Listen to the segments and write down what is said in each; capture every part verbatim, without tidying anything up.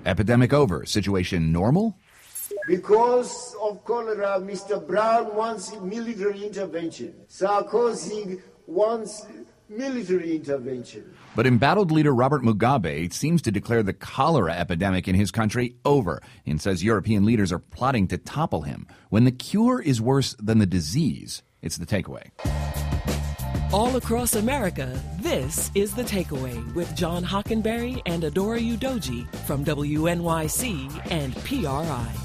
Epidemic over. Situation normal? Because of cholera, Mister Brown wants military intervention. Sarkozy wants military intervention. But embattled leader Robert Mugabe seems to declare the cholera epidemic in his country over and says European leaders are plotting to topple him. When the cure is worse than the disease, it's The Takeaway. All across America, this is The Takeaway with John Hockenberry and Adora Udoji from W N Y C and P R I.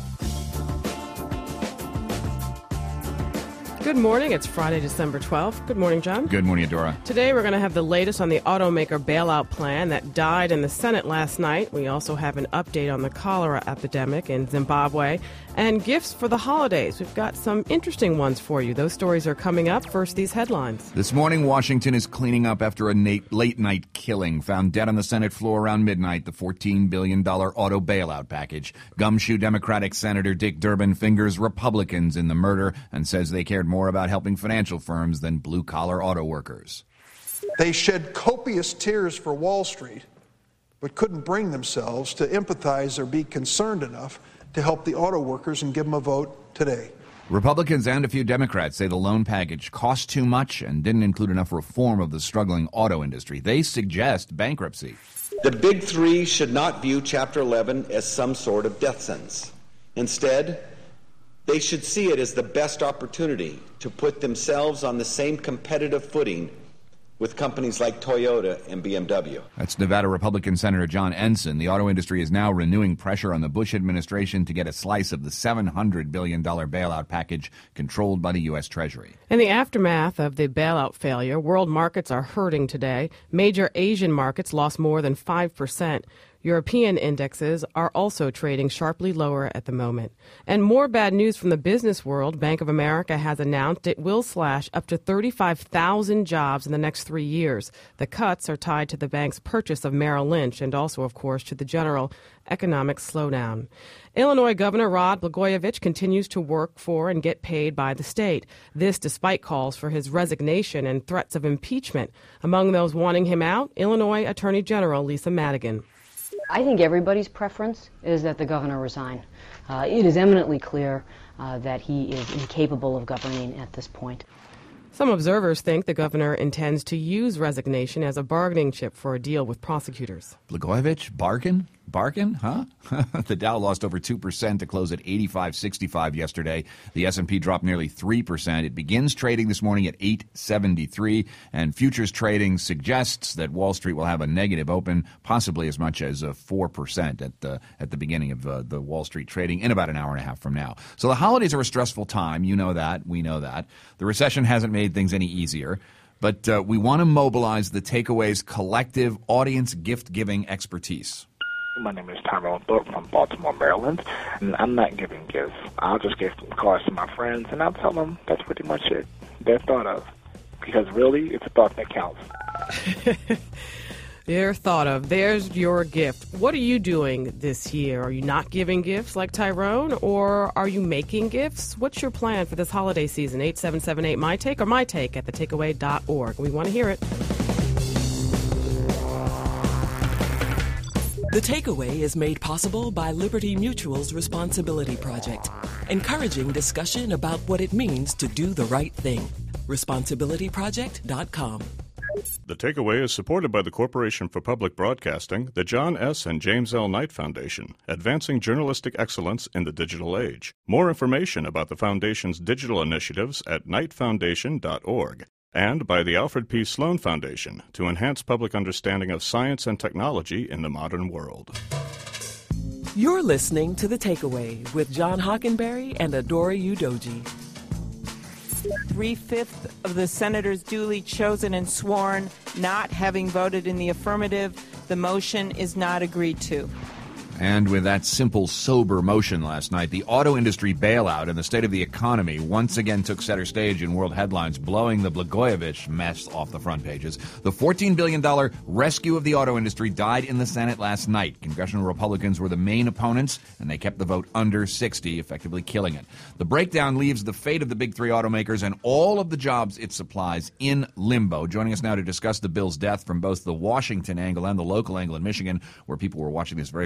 Good morning. It's Friday, December twelfth. Good morning, John. Good morning, Adora. Today we're going to have the latest on the automaker bailout plan that died in the Senate last night. We also have an update on the cholera epidemic in Zimbabwe and gifts for the holidays. We've got some interesting ones for you. Those stories are coming up. First, these headlines. This morning, Washington is cleaning up after a late-night killing. Found dead on the Senate floor around midnight, the fourteen billion dollars auto bailout package. Gumshoe Democratic Senator Dick Durbin fingers Republicans in the murder and says they cared more about helping financial firms than blue-collar auto workers. They shed copious tears for Wall Street, but couldn't bring themselves to empathize or be concerned enough to help the auto workers and give them a vote today. Republicans and a few Democrats say the loan package cost too much and didn't include enough reform of the struggling auto industry. They suggest bankruptcy. The big three should not view Chapter eleven as some sort of death sentence. Instead, they should see it as the best opportunity to put themselves on the same competitive footing with companies like Toyota and B M W. That's Nevada Republican Senator John Ensign. The auto industry is now renewing pressure on the Bush administration to get a slice of the seven hundred billion dollars bailout package controlled by the U S. Treasury. In the aftermath of the bailout failure, world markets are hurting today. Major Asian markets lost more than five percent. European indexes are also trading sharply lower at the moment. And more bad news from the business world. Bank of America has announced it will slash up to thirty-five thousand jobs in the next three years. The cuts are tied to the bank's purchase of Merrill Lynch and also, of course, to the general economic slowdown. Illinois Governor Rod Blagojevich continues to work for and get paid by the state. This despite calls for his resignation and threats of impeachment. Among those wanting him out, Illinois Attorney General Lisa Madigan. I think everybody's preference is that the governor resign. Uh, it is eminently clear uh, that he is incapable of governing at this point. Some observers think the governor intends to use resignation as a bargaining chip for a deal with prosecutors. Blagojevich, bargain? Bargain, huh? The Dow lost over two percent to close at eighty-five sixty-five yesterday. The S and P dropped nearly three percent. It begins trading this morning at eight seventy-three, and futures trading suggests that Wall Street will have a negative open, possibly as much as uh, four percent at the at the beginning of uh, the Wall Street trading in about an hour and a half from now. So the holidays are a stressful time. You know that. We know that. The recession hasn't made things any easier. But uh, we want to mobilize the Takeaway's collective audience gift-giving expertise. My name is Tyrone Thorpe from Baltimore, Maryland, and I'm not giving gifts. I'll just give some cards to my friends, and I'll tell them that's pretty much it. They're thought of. Because really, it's a thought that counts. They're thought of. There's your gift. What are you doing this year? Are you not giving gifts like Tyrone, or are you making gifts? What's your plan for this holiday season? eight seven seven eight, my take or my take at the takeaway dot org. We want to hear it. The Takeaway is made possible by Liberty Mutual's Responsibility Project, encouraging discussion about what it means to do the right thing. responsibility project dot com. The Takeaway is supported by the Corporation for Public Broadcasting, the John S. and James L. Knight Foundation, advancing journalistic excellence in the digital age. More information about the Foundation's digital initiatives at knight foundation dot org. And by the Alfred P. Sloan Foundation to enhance public understanding of science and technology in the modern world. You're listening to The Takeaway with John Hockenberry and Adora Udoji. Three-fifths of the senators duly chosen and sworn not having voted in the affirmative, the motion is not agreed to. And with that simple, sober motion last night, the auto industry bailout and the state of the economy once again took center stage in world headlines, blowing the Blagojevich mess off the front pages. The fourteen billion dollars rescue of the auto industry died in the Senate last night. Congressional Republicans were the main opponents, and they kept the vote under sixty, effectively killing it. The breakdown leaves the fate of the big three automakers and all of the jobs it supplies in limbo. Joining us now to discuss the bill's death from both the Washington angle and the local angle in Michigan, where people were watching this very, very closely,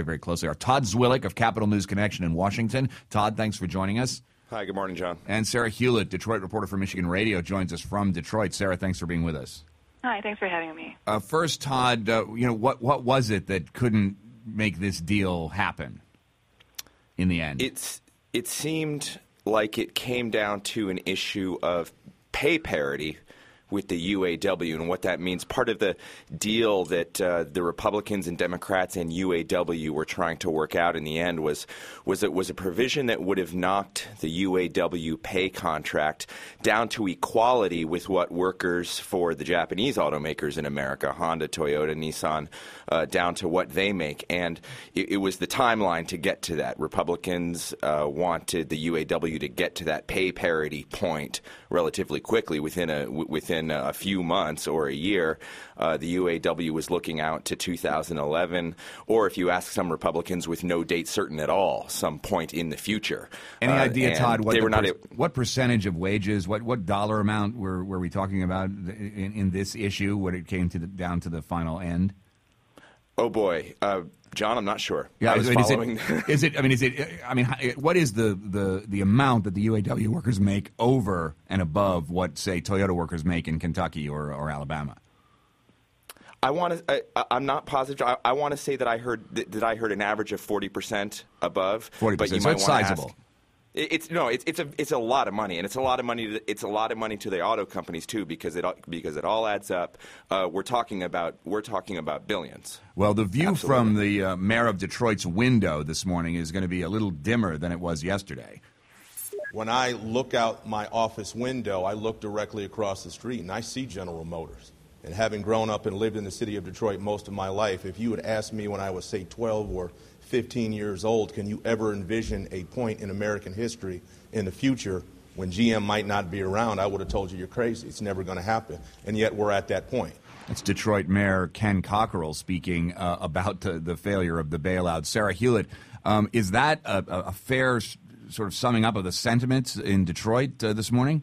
they are. Todd Zwillich of Capital News Connection in Washington. Todd, thanks for joining us. Hi, good morning, John. And Sarah Hewlett, Detroit reporter for Michigan Radio, joins us from Detroit. Sarah, thanks for being with us. Hi, thanks for having me. Uh, first, Todd, uh, you know, what, what was it that couldn't make this deal happen in the end? It's it seemed like it came down to an issue of pay parity with the U A W and what that means. Part of the deal that uh, the Republicans and Democrats and U A W were trying to work out in the end was was it was a provision that would have knocked the U A W pay contract down to equality with what workers for the Japanese automakers in America, Honda, Toyota, Nissan, uh, down to what they make. And it, it was the timeline to get to that. Republicans uh, wanted the U A W to get to that pay parity point relatively quickly, within a within a few months or a year. Uh, the U A W was looking out to two thousand eleven, or if you ask some Republicans, with no date certain at all, some point in the future. Any uh, idea, Todd, what, they the were not per- a- what percentage of wages, what, what dollar amount were, were we talking about in, in this issue when it came to the, down to the final end? Oh, boy. Uh, John, I'm not sure. Yeah, I was I mean, following. Is it, is it? I mean, is it? I mean, what is the, the, the amount that the U A W workers make over and above what, say, Toyota workers make in Kentucky or, or Alabama? I want to. I, I'm not positive. I, I want to say that I heard that, that I heard an average of forty percent above. Forty percent. But you So might it's wanna sizable. ask, It's no, it's it's a it's a lot of money, and it's a lot of money. To, it's a lot of money to the auto companies too, because it all- because it all adds up. Uh, we're talking about we're talking about billions. Well, the view Absolutely. from the uh, mayor of Detroit's window this morning is going to be a little dimmer than it was yesterday. When I look out my office window, I look directly across the street, and I see General Motors. And having grown up and lived in the city of Detroit most of my life, if you had asked me when I was, say, twelve or fifteen years old, can you ever envision a point in American history in the future when G M might not be around, I would have told you you're crazy. It's never going to happen. And yet we're at that point. It's Detroit Mayor Ken Cockerell speaking uh, about the, the failure of the bailout. Sarah Hewlett, um, is that a, a fair s- sort of summing up of the sentiments in Detroit uh, this morning?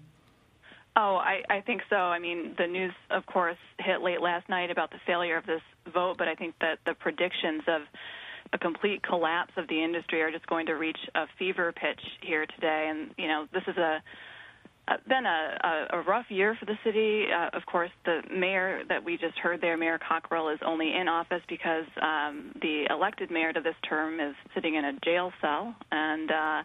Oh, I, I think so. I mean, the news, of course, hit late last night about the failure of this vote, but I think that the predictions of a complete collapse of the industry are just going to reach a fever pitch here today. And, you know, this is a uh, been a, a, a rough year for the city. Uh, of course, the mayor that we just heard there, Mayor Cockerell, is only in office because um, the elected mayor to this term is sitting in a jail cell. And uh,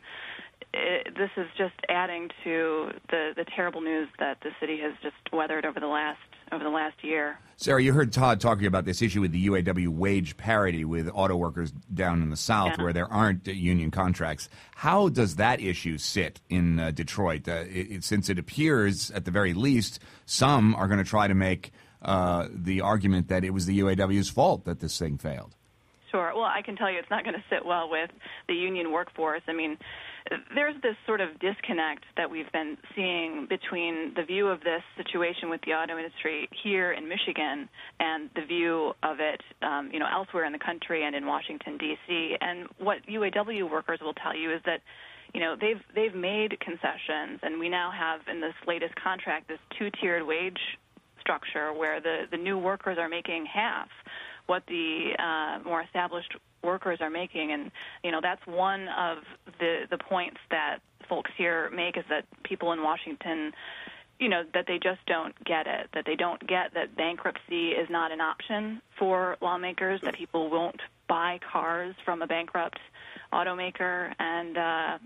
it, this is just adding to the, the terrible news that the city has just weathered over the last over the last year. Sarah, you heard Todd talking about this issue with the U A W wage parity with auto workers down in the South Yeah. where there aren't uh, union contracts. How does that issue sit in uh, Detroit? Uh, it, it, since it appears, at the very least, some are going to try to make uh, the argument that it was the U A W's fault that this thing failed. Sure. Well, I can tell you it's not going to sit well with the union workforce. I mean, there's this sort of disconnect that we've been seeing between the view of this situation with the auto industry here in Michigan and the view of it, um, you know, elsewhere in the country and in Washington, D C. And what U A W workers will tell you is that, you know, they've they've made concessions, and we now have in this latest contract this two-tiered wage structure where the, the new workers are making half what the uh, more established workers are making. And, you know, that's one of the, the points that folks here make, is that people in Washington, you know, that they just don't get it, that they don't get that bankruptcy is not an option for lawmakers, that people won't buy cars from a bankrupt automaker. And uh,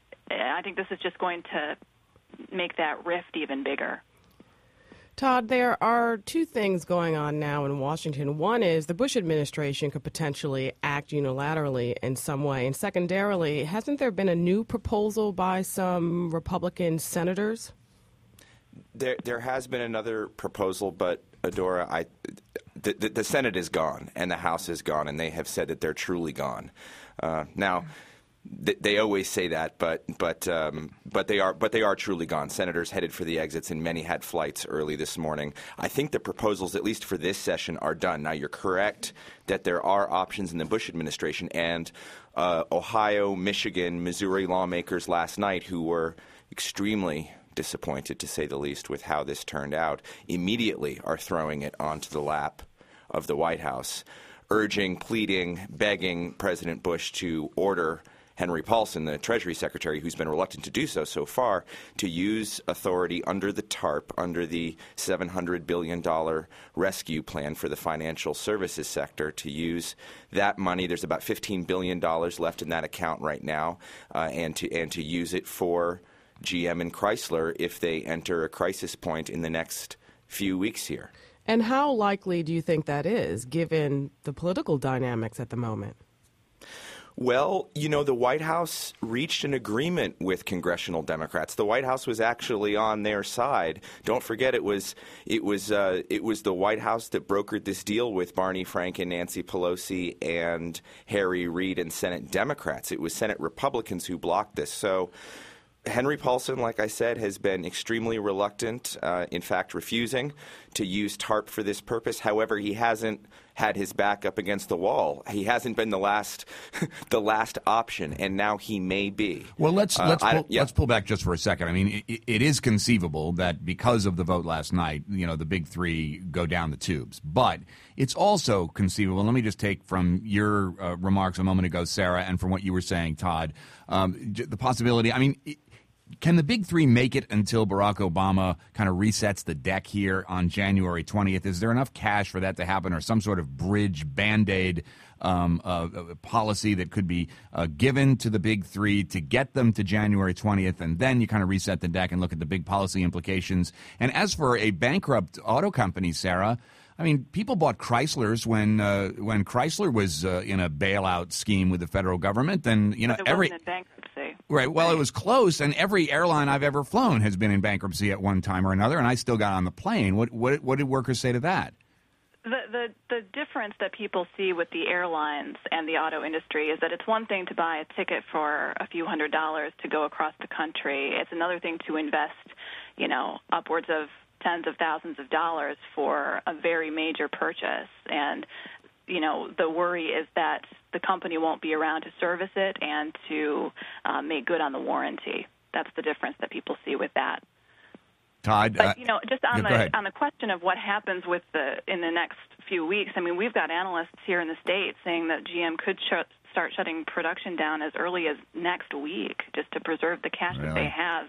I think this is just going to make that rift even bigger. Todd, there are two things going on now in Washington. One is the Bush administration could potentially act unilaterally in some way. And secondarily, hasn't there been a new proposal by some Republican senators? There, there has been another proposal, but Adora, I, the, the, the Senate is gone and the House is gone, and they have said that they're truly gone. Uh, now. They always say that, but but um, but they are but they are truly gone. Senators headed for the exits, and many had flights early this morning. I think the proposals, at least for this session, are done. Now, you're correct that there are options in the Bush administration, and uh, Ohio, Michigan, Missouri lawmakers last night who were extremely disappointed, to say the least, with how this turned out, immediately are throwing it onto the lap of the White House. urging, pleading, begging President Bush to order Henry Paulson, the Treasury Secretary, who's been reluctant to do so so far, to use authority under the TARP, under the seven hundred billion dollars rescue plan for the financial services sector, to use that money. There's about fifteen billion dollars left in that account right now, uh, and to and to use it for G M and Chrysler if they enter a crisis point in the next few weeks here. And how likely do you think that is, given the political dynamics at the moment? Well, you know, the White House reached an agreement with congressional Democrats. The White House was actually on their side. Don't forget, it was it was uh, it was the White House that brokered this deal with Barney Frank and Nancy Pelosi and Harry Reid and Senate Democrats. It was Senate Republicans who blocked this. So Henry Paulson, like I said, has been extremely reluctant, uh, in fact, refusing to use TARP for this purpose. However, he hasn't had his back up against the wall. He hasn't been the last, the last option, and now he may be. Well, let's uh, let's I, pull, yeah. let's pull back just for a second. I mean, it, it is conceivable that because of the vote last night, you know, the big three go down the tubes. But it's also conceivable. Let me just take from your uh, remarks a moment ago, Sarah, and from what you were saying, Todd, um, the possibility. I mean. It, Can the big three make it until Barack Obama kind of resets the deck here on January twentieth? Is there enough cash for that to happen, or some sort of bridge, Band-Aid um, uh, policy that could be uh, given to the big three to get them to January twentieth, and then you kind of reset the deck and look at the big policy implications? And as for a bankrupt auto company, Sarah, I mean, people bought Chryslers when uh, when Chrysler was uh, in a bailout scheme with the federal government, and you know it every wasn't in bankruptcy. Right. Well, it was close, and every airline I've ever flown has been in bankruptcy at one time or another, and I still got on the plane. What what, what did workers say to that? The, the the difference that people see with the airlines and the auto industry is that it's one thing to buy a ticket for a few hundred dollars to go across the country. It's another thing to invest, you know, upwards of tens of thousands of dollars for a very major purchase. And, you know, the worry is that the company won't be around to service it and to uh, make good on the warranty. That's the difference that people see with that. Todd, but uh, you know, just on yeah, the on the question of what happens with the in the next few weeks, I mean, we've got analysts here in the States saying that G M could sh- start shutting production down as early as next week, just to preserve the cash really? that they have.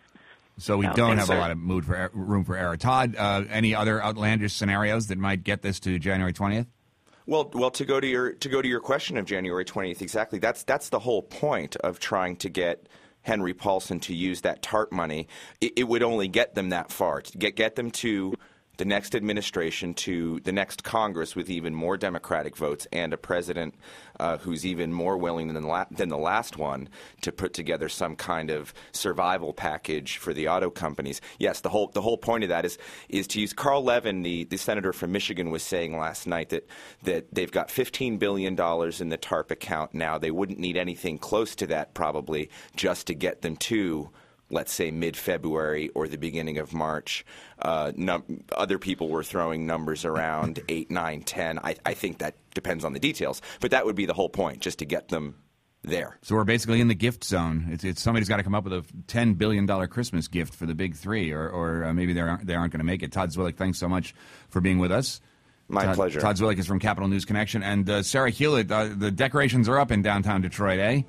So we So, don't have sir. a lot of mood for room for error. Todd, uh, any other outlandish scenarios that might get this to January twentieth? Well, well, to go to your to go to your question of January twentieth, exactly. That's that's the whole point of trying to get Henry Paulson to use that TARP money. It, it would only get them that far, to get get them to the next administration, to the next Congress with even more Democratic votes and a president uh, who's even more willing than the, la- than the last one to put together some kind of survival package for the auto companies. Yes, the whole the whole point of that is is to use Carl Levin, the, the senator from Michigan, was saying last night that that they've got fifteen billion dollars in the TARP account now. They wouldn't need anything close to that probably just to get them to, let's say, mid-February or the beginning of March. Uh, num- other people were throwing numbers around eight, nine, ten. I, I think that depends on the details. But that would be the whole point, just to get them there. So we're basically in the gift zone. It's, it's somebody's got to come up with a ten billion dollars Christmas gift for the big three, or, or uh, maybe they aren't, they aren't going to make it. Todd Zwillich, thanks so much for being with us. My Todd, pleasure. Todd Zwillich is from Capital News Connection. And uh, Sarah Hewlett, uh, the decorations are up in downtown Detroit, eh?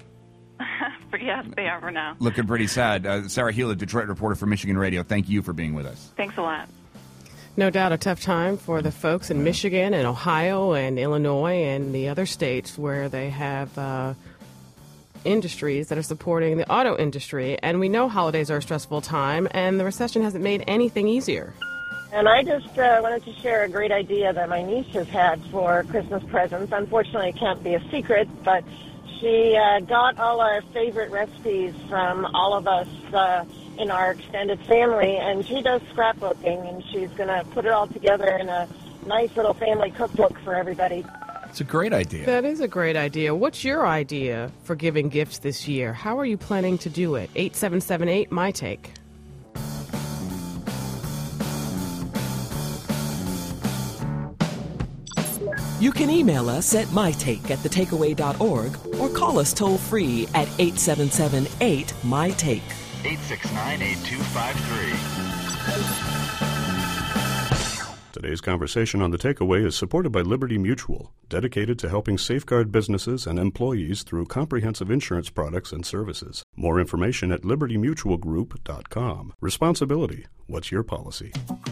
Yes, they are for now. Looking pretty sad. Uh, Sarah Hewlett, Detroit reporter for Michigan Radio, thank you for being with us. Thanks a lot. No doubt a tough time for the folks in Michigan and Ohio and Illinois and the other states where they have uh, industries that are supporting the auto industry. And we know holidays are a stressful time, and the recession hasn't made anything easier. And I just uh, wanted to share a great idea that my niece has had for Christmas presents. Unfortunately, it can't be a secret, but she uh, got all our favorite recipes from all of us uh, in our extended family, and she does scrapbooking, and she's going to put it all together in a nice little family cookbook for everybody. It's a great idea. That is a great idea. What's your idea for giving gifts this year? How are you planning to do it? eight seven seven eight, my take. You can email us at mytake at the takeaway dot org or call us toll-free at eight seven seven eight, M Y take. eight six nine, eight two five three. Today's conversation on The Takeaway is supported by Liberty Mutual, dedicated to helping safeguard businesses and employees through comprehensive insurance products and services. More information at liberty mutual group dot com. Responsibility. What's your policy?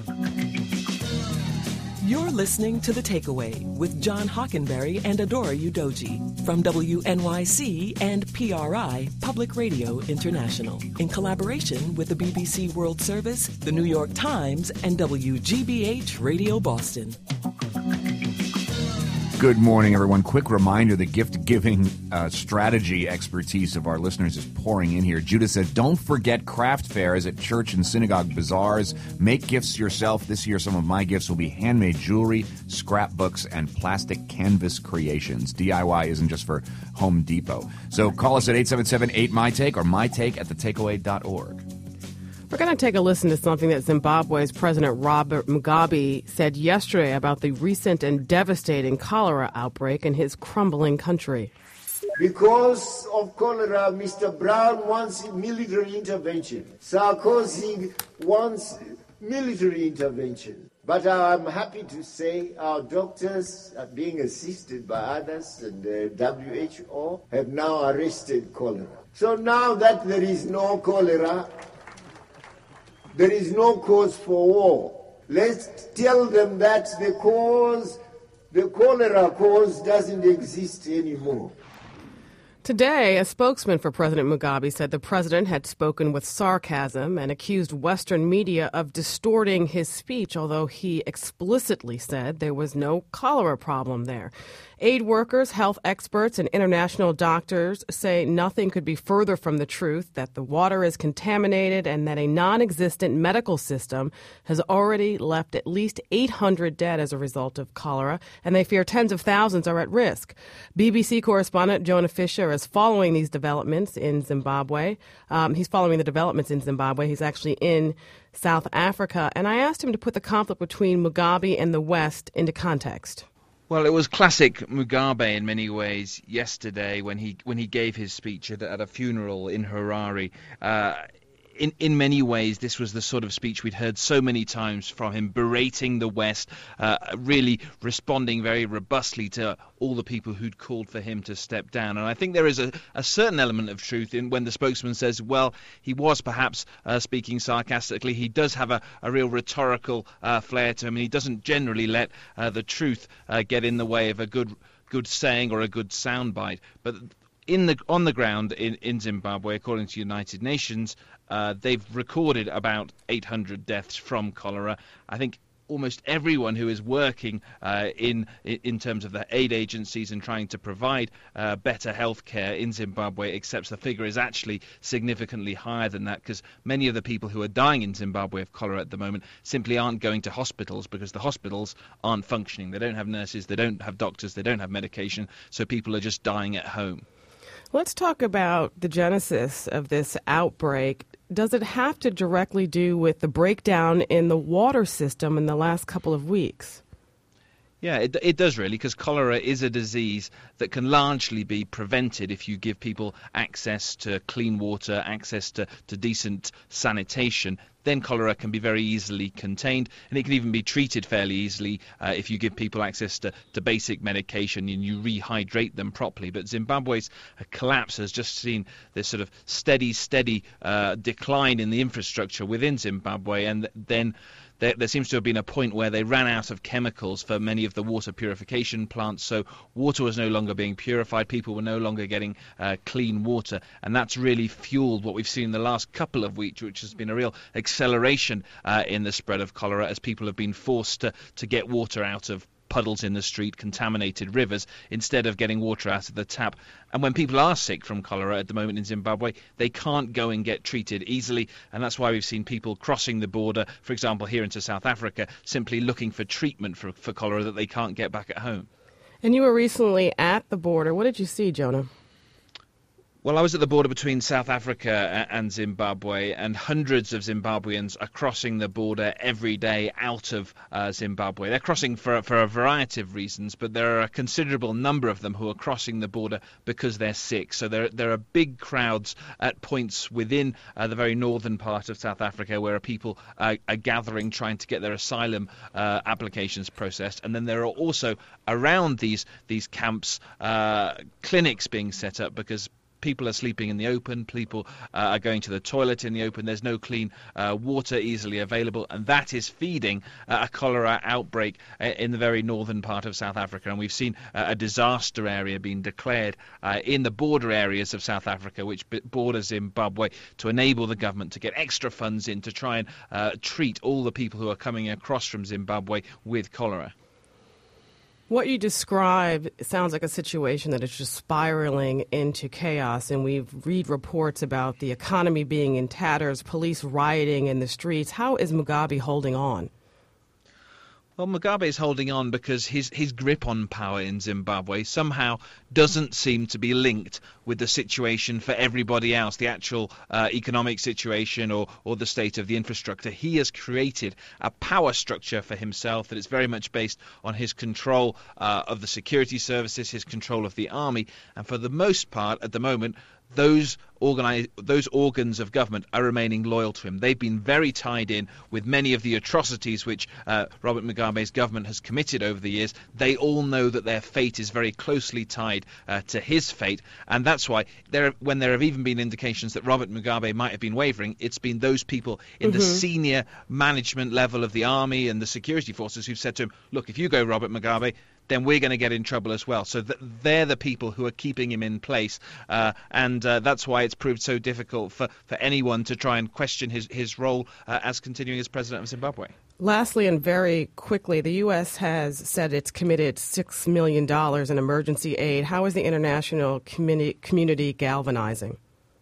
You're listening to The Takeaway with John Hockenberry and Adora Udoji from W N Y C and P R I Public Radio International in collaboration with the B B C World Service, the New York Times, and W G B H Radio Boston. Good morning, everyone. Quick reminder, the gift-giving uh, strategy expertise of our listeners is pouring in here. Judah says, don't forget craft fairs at church and synagogue bazaars. Make gifts yourself. This year, some of my gifts will be handmade jewelry, scrapbooks, and plastic canvas creations. D I Y isn't just for Home Depot. So call us at eight seven seven eight M Y Take or my take at the takeaway dot org. We're going to take a listen to something that Zimbabwe's President Robert Mugabe said yesterday about the recent and devastating cholera outbreak in his crumbling country. Because of cholera, Mister Brown wants military intervention. Sarkozy wants military intervention. But I'm happy to say our doctors are being assisted by others, and the W H O have now arrested cholera. So now that there is no cholera, there is no cause for war. Let's tell them that the cause, the cholera cause, doesn't exist anymore. Today, a spokesman for President Mugabe said the president had spoken with sarcasm and accused Western media of distorting his speech, although he explicitly said there was no cholera problem there. Aid workers, health experts, and international doctors say nothing could be further from the truth, that the water is contaminated and that a non-existent medical system has already left at least eight hundred dead as a result of cholera, and they fear tens of thousands are at risk. B B C correspondent Jonah Fisher is following these developments in Zimbabwe. Um, he's following the developments in Zimbabwe. He's actually in South Africa, and I asked him to put the conflict between Mugabe and the West into context. Well, it was classic Mugabe in many ways yesterday when he when he gave his speech at, at a funeral in Harare. Uh, in in many ways, this was the sort of speech we'd heard so many times from him, berating the West, uh, really responding very robustly to all the people who'd called for him to step down. And I think there is a, a certain element of truth in when the spokesman says, well, he was perhaps uh, speaking sarcastically. He does have a, a real rhetorical uh, flair to him, and he doesn't generally let uh, the truth uh, get in the way of a good good saying or a good soundbite. But in the on the ground in, in Zimbabwe, according to United Nations, uh, they've recorded about eight hundred deaths from cholera. I think almost everyone who is working uh, in in terms of the aid agencies and trying to provide uh, better health care in Zimbabwe accepts the figure is actually significantly higher than that, because many of the people who are dying in Zimbabwe of cholera at the moment simply aren't going to hospitals because the hospitals aren't functioning. They don't have nurses, they don't have doctors, they don't have medication, so people are just dying at home. Let's talk about the genesis of this outbreak. Does it have to directly do with the breakdown in the water system in the last couple of weeks? Yeah, it, it does really, because cholera is a disease that can largely be prevented if you give people access to clean water, access to, to decent sanitation. Then cholera can be very easily contained, and it can even be treated fairly easily uh, if you give people access to, to basic medication and you rehydrate them properly. But Zimbabwe's collapse has just seen this sort of steady, steady uh, decline in the infrastructure within Zimbabwe, and then There, there seems to have been a point where they ran out of chemicals for many of the water purification plants, so water was no longer being purified, people were no longer getting uh, clean water, and that's really fueled what we've seen in the last couple of weeks, which has been a real acceleration uh, in the spread of cholera as people have been forced to, to get water out of puddles in the street, contaminated rivers, instead of getting water out of the tap. And when people are sick from cholera at the moment in Zimbabwe, they can't go and get treated easily, and that's why we've seen people crossing the border, for example, here into South Africa, simply looking for treatment for, for cholera that they can't get back at home. And you were recently at the border. What did you see, Jonah? Well, I was at the border between South Africa and Zimbabwe, and hundreds of Zimbabweans are crossing the border every day out of uh, Zimbabwe. They're crossing for, for a variety of reasons, but there are a considerable number of them who are crossing the border because they're sick. So there, there are big crowds at points within uh, the very northern part of South Africa where people uh, are gathering, trying to get their asylum uh, applications processed. And then there are also around these, these camps uh, clinics being set up because people are sleeping in the open, people uh, are going to the toilet in the open, there's no clean uh, water easily available, and that is feeding uh, a cholera outbreak uh, in the very northern part of South Africa. And we've seen uh, a disaster area being declared uh, in the border areas of South Africa, which b- borders Zimbabwe, to enable the government to get extra funds in to try and uh, treat all the people who are coming across from Zimbabwe with cholera. What you describe sounds like a situation that is just spiraling into chaos, and we read reports about the economy being in tatters, police rioting in the streets. How is Mugabe holding on? Well, Mugabe is holding on because his, his grip on power in Zimbabwe somehow doesn't seem to be linked with the situation for everybody else, the actual uh, economic situation or, or the state of the infrastructure. He has created a power structure for himself that is very much based on his control uh, of the security services, his control of the army, and for the most part, at the moment, those organize, those organs of government are remaining loyal to him. They've been very tied in with many of the atrocities which uh, Robert Mugabe's government has committed over the years. They all know that their fate is very closely tied uh, to his fate, and that's why there, when there have even been indications that Robert Mugabe might have been wavering, it's been those people in mm-hmm. the senior management level of the army and the security forces who've said to him, look, if you go, Robert Mugabe, then we're going to get in trouble as well. So th- they're the people who are keeping him in place. Uh, and uh, that's why it's proved so difficult for, for anyone to try and question his, his role uh, as continuing as president of Zimbabwe. Lastly, and very quickly, the U S has said it's committed six million dollars in emergency aid. How is the international communi- community galvanizing?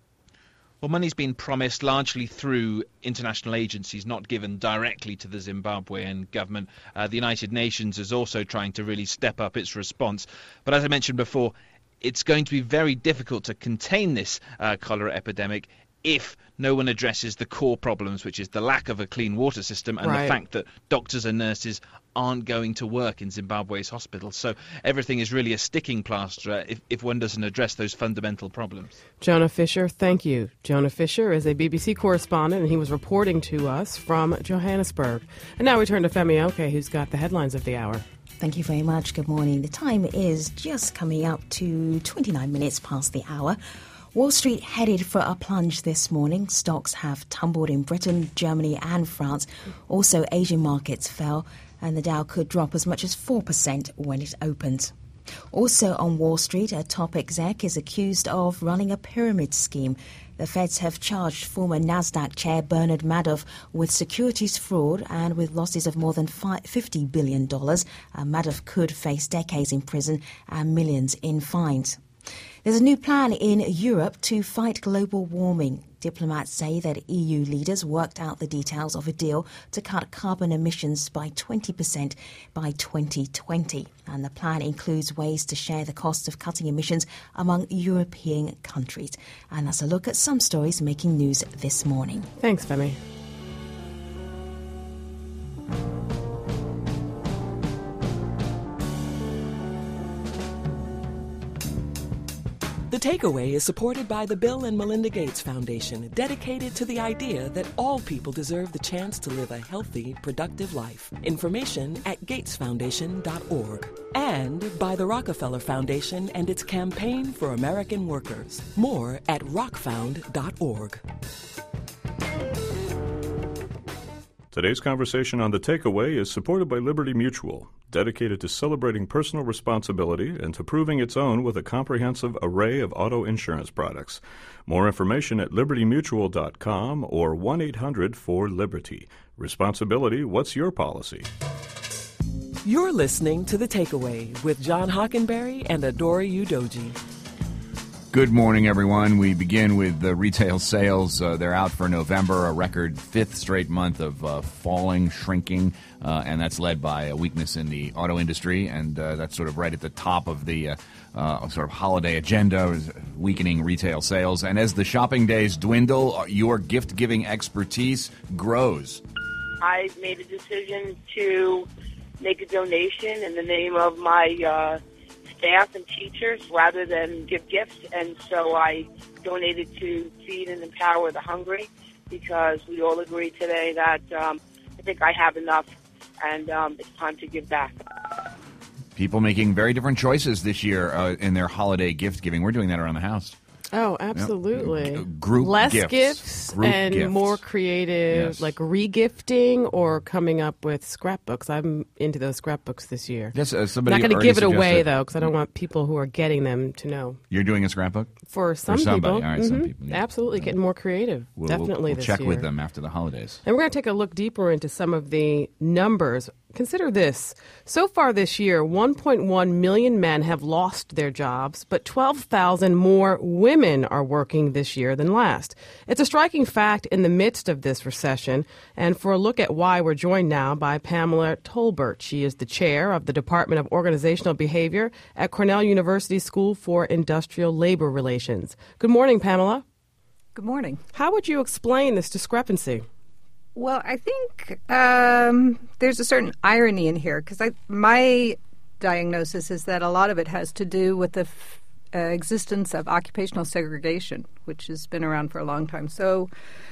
Well, money's been promised largely through international agencies, not given directly to the Zimbabwean government. Uh, the United Nations is also trying to really step up its response. But as I mentioned before, it's going to be very difficult to contain this uh, cholera epidemic if no one addresses the core problems, which is the lack of a clean water system and right. the fact that doctors and nurses aren't going to work in Zimbabwe's hospitals. So everything is really a sticking plaster if, if one doesn't address those fundamental problems. Jonah Fisher, thank you. Jonah Fisher is a B B C correspondent, and he was reporting to us from Johannesburg. And now we turn to Femi Oke, who's got the headlines of the hour. Thank you very much. Good morning. The time is just coming up to twenty-nine minutes past the hour. Wall Street headed for a plunge this morning. Stocks have tumbled in Britain, Germany and France. Also, Asian markets fell, and the Dow could drop as much as four percent when it opened. Also on Wall Street, a top exec is accused of running a pyramid scheme. The feds have charged former NASDAQ chair Bernard Madoff with securities fraud and with losses of more than fifty billion dollars. Uh, Madoff could face decades in prison and millions in fines. There's a new plan in Europe to fight global warming. Diplomats say that E U leaders worked out the details of a deal to cut carbon emissions by twenty percent by twenty twenty. And the plan includes ways to share the cost of cutting emissions among European countries. And that's a look at some stories making news this morning. Thanks, Femi. The Takeaway is supported by the Bill and Melinda Gates Foundation, dedicated to the idea that all people deserve the chance to live a healthy, productive life. Information at gates foundation dot org. And by the Rockefeller Foundation and its campaign for American workers. More at rock found dot org. Today's conversation on The Takeaway is supported by Liberty Mutual, dedicated to celebrating personal responsibility and to proving its own with a comprehensive array of auto insurance products. More information at liberty mutual dot com or one eight hundred four liberty. Responsibility, what's your policy? You're listening to The Takeaway with John Hockenberry and Adora Udoji. Good morning, everyone. We begin with the retail sales. Uh, they're out for November, a record fifth straight month of uh, falling, shrinking, uh, and that's led by a weakness in the auto industry, and uh, that's sort of right at the top of the uh, uh, sort of holiday agenda, is weakening retail sales. And as the shopping days dwindle, your gift-giving expertise grows. I made a decision to make a donation in the name of my uh, staff and teachers rather than give gifts, and so I donated to Feed and Empower the Hungry because we all agree today that um, I think I have enough and um, it's time to give back. People making very different choices this year uh, in their holiday gift giving. We're doing that around the house. Oh, absolutely. Yep. Group Less gifts, gifts Group and gifts. more creative, Yes. like re-gifting or coming up with scrapbooks. I'm into those scrapbooks this year. Yes, uh, somebody Not going to already give it away, suggested- though, because I don't want people who are getting them to know. You're doing a scrapbook? For some For somebody. people. All right, some Mhm. people. Yeah. Absolutely, getting more creative. We'll, Definitely we'll, we'll this check year. with them after the holidays. And we're going to take a look deeper into some of the numbers. Consider this. So far this year, one point one million men have lost their jobs, but twelve thousand more women are working this year than last. It's a striking fact in the midst of this recession. And for a look at why, we're joined now by Pamela Tolbert. She is the chair of the Department of Organizational Behavior at Cornell University School for Industrial Labor Relations. Good morning, Pamela. Good morning. How would you explain this discrepancy? Well, I think um, there's a certain irony in here because my diagnosis is that a lot of it has to do with the f- uh, existence of occupational segregation, which has been around for a long time. So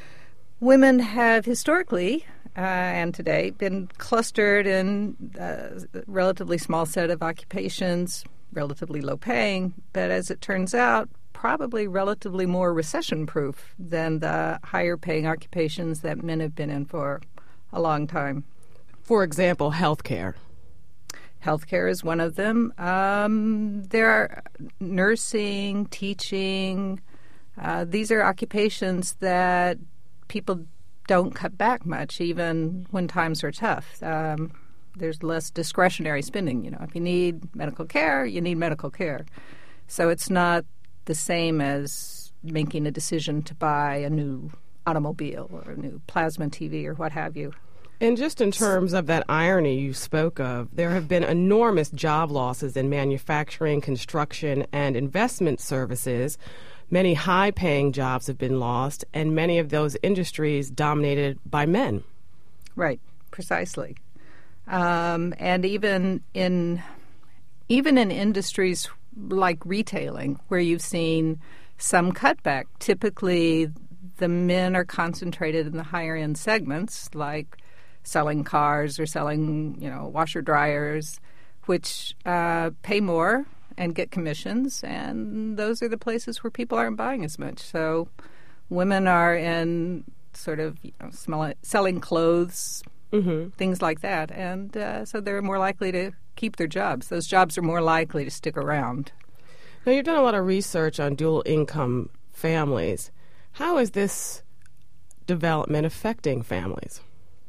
women have historically uh, and today been clustered in a relatively small set of occupations, relatively low paying, but as it turns out, probably relatively more recession-proof than the higher-paying occupations that men have been in for a long time. For example, healthcare. Healthcare is one of them. Um, there are nursing, teaching. Uh, these are occupations that people don't cut back much, even when times are tough. Um, there's less discretionary spending. You know, if you need medical care, you need medical care. So it's not the same as making a decision to buy a new automobile or a new plasma T V or what have you. And just in terms of that irony you spoke of, there have been enormous job losses in manufacturing, construction, and investment services. Many high-paying jobs have been lost, and many of those industries dominated by men. Right, precisely. Um, and even in even in industries like retailing, where you've seen some cutback. Typically, the men are concentrated in the higher-end segments, like selling cars or selling, you know, washer dryers, which uh, pay more and get commissions, and those are the places where people aren't buying as much. So, women are in sort of you know, smell- selling clothes, mm-hmm. things like that, and uh, so they're more likely to keep their jobs. Those jobs are more likely to stick around. Now, you've done a lot of research on dual-income families. How is this development affecting families?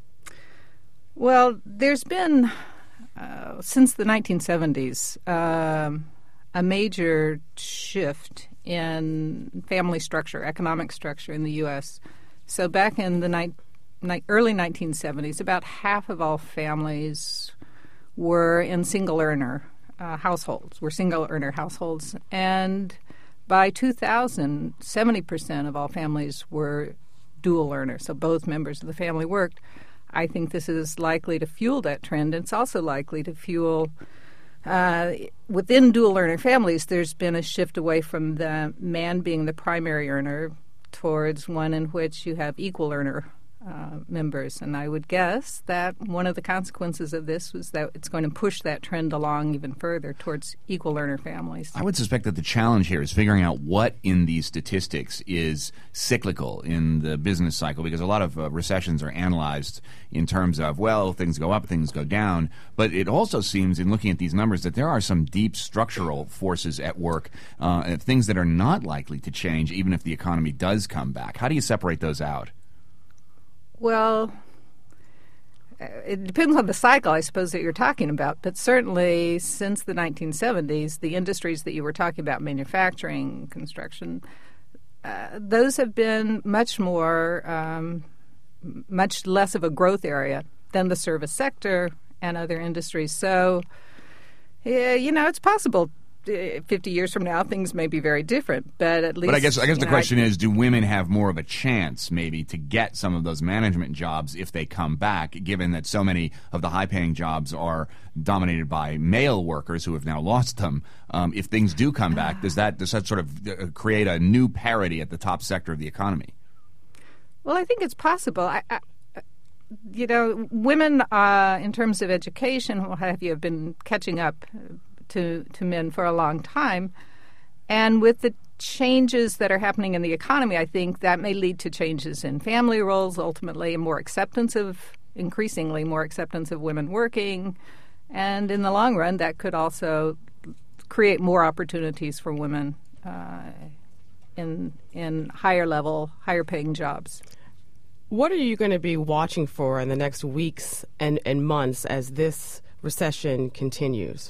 Well, there's been, uh, since the nineteen seventies, um, a major shift in family structure, economic structure in the U S. So back in the ni- ni- early nineteen seventies, about half of all families were in single-earner uh, households, were single-earner households. And by two thousand, seventy percent of all families were dual earners, so both members of the family worked. I think this is likely to fuel that trend. It's also likely to fuel, uh, within dual earner families, there's been a shift away from the man being the primary earner towards one in which you have equal earner uh, members. And I would guess that one of the consequences of this was that it's going to push that trend along even further towards equal earner families. I would suspect that the challenge here is figuring out what in these statistics is cyclical in the business cycle, because a lot of uh, recessions are analyzed in terms of, well, things go up, things go down. But it also seems, in looking at these numbers, that there are some deep structural forces at work, uh, things that are not likely to change even if the economy does come back. How do you separate those out? Well, it depends on the cycle, I suppose, that you're talking about. But certainly since the nineteen seventies, the industries that you were talking about, manufacturing, construction, uh, those have been much more, um, much less of a growth area than the service sector and other industries. So, yeah, you know, it's possible fifty years from now, things may be very different, but at least. But I guess I guess the know, question I, is: do women have more of a chance, maybe, to get some of those management jobs if they come back? Given that so many of the high-paying jobs are dominated by male workers who have now lost them, um, if things do come back, does that does that sort of create a new parity at the top sector of the economy? Well, I think it's possible. I, I, you know, women, uh, in terms of education, what have you, have been catching up to to men for a long time. And with the changes that are happening in the economy, I think that may lead to changes in family roles, ultimately, and more acceptance of, increasingly more acceptance of women working. And in the long run, that could also create more opportunities for women uh, in in higher level, higher paying jobs. What are you going to be watching for in the next weeks and, and months as this recession continues?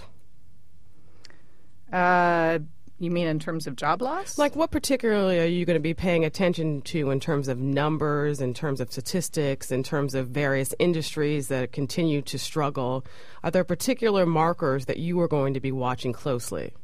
Uh, you mean in terms of job loss? Like, what particularly are you going to be paying attention to in terms of numbers, in terms of statistics, in terms of various industries that continue to struggle? Are there particular markers that you are going to be watching closely?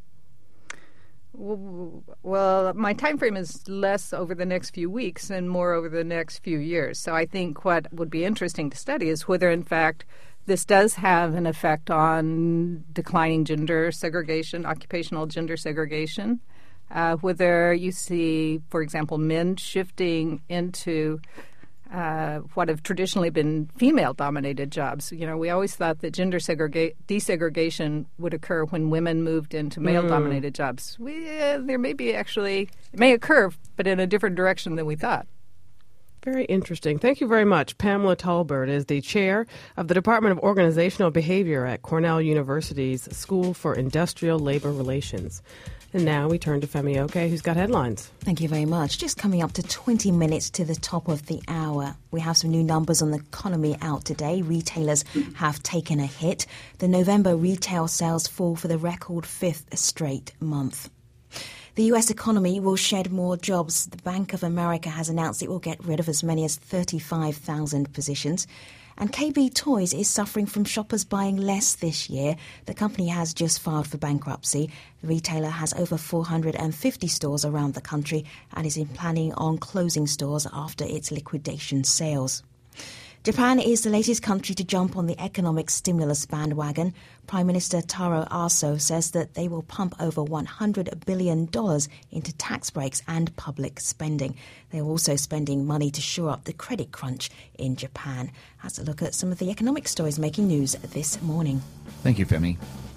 Well, my time frame is less over the next few weeks and more over the next few years. So I think what would be interesting to study is whether, in fact, this does have an effect on declining gender segregation, occupational gender segregation, uh, whether you see, for example, men shifting into uh, what have traditionally been female-dominated jobs. You know, we always thought that gender segrega- desegregation would occur when women moved into male-dominated mm. jobs. We, uh, there may be actually, it may occur, but in a different direction than we thought. Very interesting. Thank you very much. Pamela Tolbert is the chair of the Department of Organizational Behavior at Cornell University's School for Industrial Labor Relations. And now we turn to Femi Oke, who's got headlines. Thank you very much. Just coming up to twenty minutes to the top of the hour. We have some new numbers on the economy out today. Retailers have taken a hit. The November retail sales fall for the record fifth straight month. The U S economy will shed more jobs. The Bank of America has announced it will get rid of as many as thirty-five thousand positions. And K B Toys is suffering from shoppers buying less this year. The company has just filed for bankruptcy. The retailer has over four hundred fifty stores around the country and is planning on closing stores after its liquidation sales. Japan is the latest country to jump on the economic stimulus bandwagon. Prime Minister Taro Aso says that they will pump over one hundred billion dollars into tax breaks and public spending. They're also spending money to shore up the credit crunch in Japan. That's a look at some of the economic stories making news this morning. Thank you, Femi.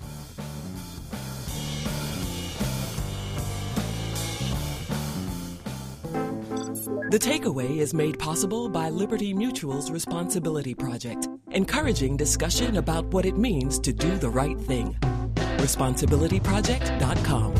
The Takeaway is made possible by Liberty Mutual's Responsibility Project, encouraging discussion about what it means to do the right thing. responsibility project dot com.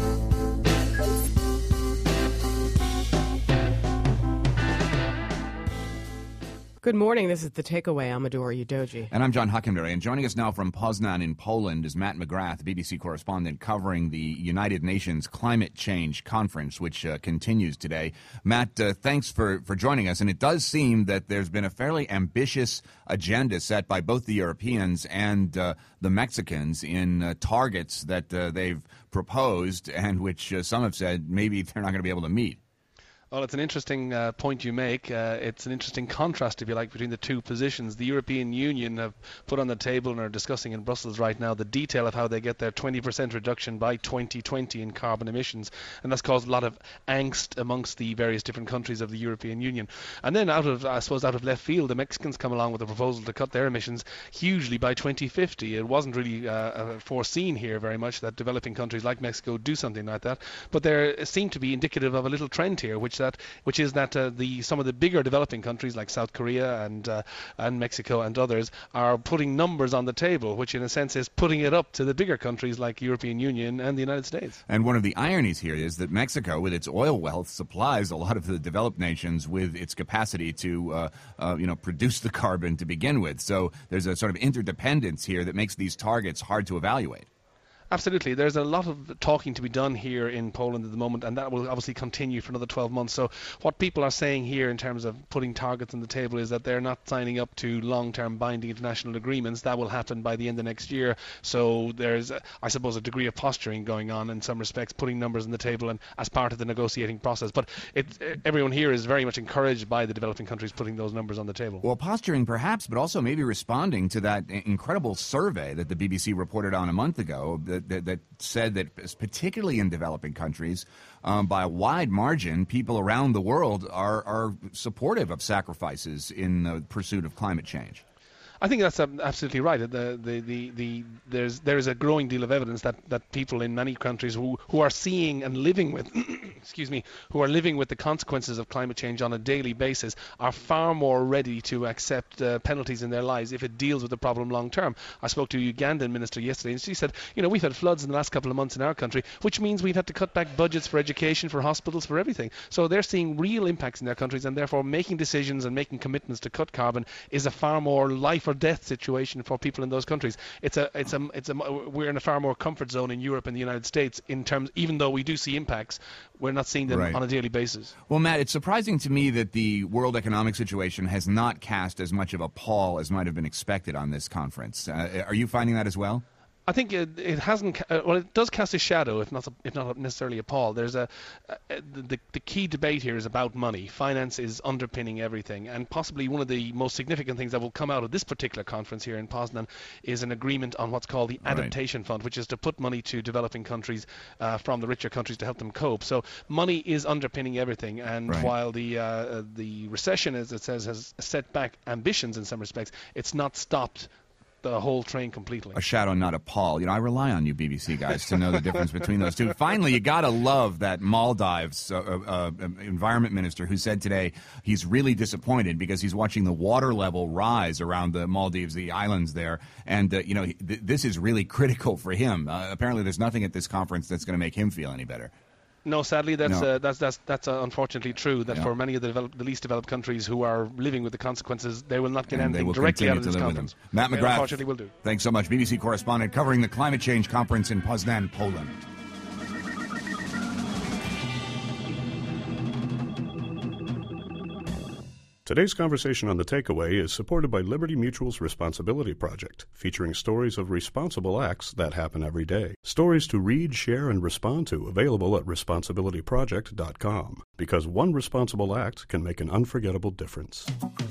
Good morning. This is The Takeaway. I'm Adora Udoji. And I'm John Hockenberry. And joining us now from Poznan in Poland is Matt McGrath, B B C correspondent covering the United Nations Climate Change Conference, which uh, continues today. Matt, uh, thanks for, for joining us. And it does seem that there's been a fairly ambitious agenda set by both the Europeans and uh, the Mexicans in uh, targets that uh, they've proposed and which uh, some have said maybe they're not going to be able to meet. Well, it's an interesting uh, point you make. Uh, it's an interesting contrast, if you like, between the two positions. The European Union have put on the table and are discussing in Brussels right now the detail of how they get their twenty percent reduction by twenty twenty in carbon emissions. And that's caused a lot of angst amongst the various different countries of the European Union. And then out of, I suppose, out of left field, the Mexicans come along with a proposal to cut their emissions hugely by twenty fifty. It wasn't really uh, foreseen here very much that developing countries like Mexico do something like that. But there seemed to be indicative of a little trend here, which to that, which is that uh, the some of the bigger developing countries like South Korea and uh, and Mexico and others are putting numbers on the table, which in a sense is putting it up to the bigger countries like European Union and the United States. And one of the ironies here is that Mexico, with its oil wealth, supplies a lot of the developed nations with its capacity to, uh, uh, you know, produce the carbon to begin with. So there's a sort of interdependence here that makes these targets hard to evaluate. Absolutely. There's a lot of talking to be done here in Poland at the moment, and that will obviously continue for another twelve months. So what people are saying here in terms of putting targets on the table is that they're not signing up to long-term binding international agreements. That will happen by the end of next year. So there's, a, I suppose, a degree of posturing going on in some respects, putting numbers on the table and as part of the negotiating process. But it, everyone here is very much encouraged by the developing countries putting those numbers on the table. Well, posturing perhaps, but also maybe responding to that incredible survey that the B B C reported on a month ago that, that, that said that particularly in developing countries, um, by a wide margin, people around the world are, are supportive of sacrifices in the pursuit of climate change. I think that's absolutely right. The, the, the, the, there's there is a growing deal of evidence that, that people in many countries who, who are seeing and living with, excuse me, who are living with the consequences of climate change on a daily basis are far more ready to accept uh, penalties in their lives if it deals with the problem long term. I spoke to a Ugandan minister yesterday, and she said, you know, we've had floods in the last couple of months in our country, which means we've had to cut back budgets for education, for hospitals, for everything. So they're seeing real impacts in their countries, and therefore making decisions and making commitments to cut carbon is a far more life or death situation for people in those countries. It's a, it's a, it's a. We're in a far more comfort zone in Europe and the United States in terms, even though we do see impacts, we're not seeing them right. on a daily basis. Well, Matt, it's surprising to me that the world economic situation has not cast as much of a pall as might have been expected on this conference. Uh, are you finding that as well? I think it, it hasn't. Uh, well, it does cast a shadow, if not, if not necessarily a pall. There's a uh, the the key debate here is about money. Finance is underpinning everything, and possibly one of the most significant things that will come out of this particular conference here in Poznan is an agreement on what's called the right. Adaptation Fund, which is to put money to developing countries uh, from the richer countries to help them cope. So money is underpinning everything, and right. while the uh, the recession, as it says, has set back ambitions in some respects, it's not stopped the whole train completely. A shadow, not a pall. You know, I rely on you B B C guys to know the difference between those two. Finally, you got to love that Maldives uh, uh, environment minister who said today he's really disappointed because he's watching the water level rise around the Maldives, the islands there. And, uh, you know, th- this is really critical for him. Uh, apparently, there's nothing at this conference that's going to make him feel any better. No, sadly, that's no. uh, that's that's that's uh, unfortunately true. That yeah. for many of the, developed, the least developed countries who are living with the consequences, they will not get and anything directly out of this conference. Matt McGrath, they unfortunately will do. Thanks so much, B B C correspondent covering the climate change conference in Poznan, Poland. Today's conversation on The Takeaway is supported by Liberty Mutual's Responsibility Project, featuring stories of responsible acts that happen every day. Stories to read, share, and respond to, available at responsibility project dot com. Because one responsible act can make an unforgettable difference.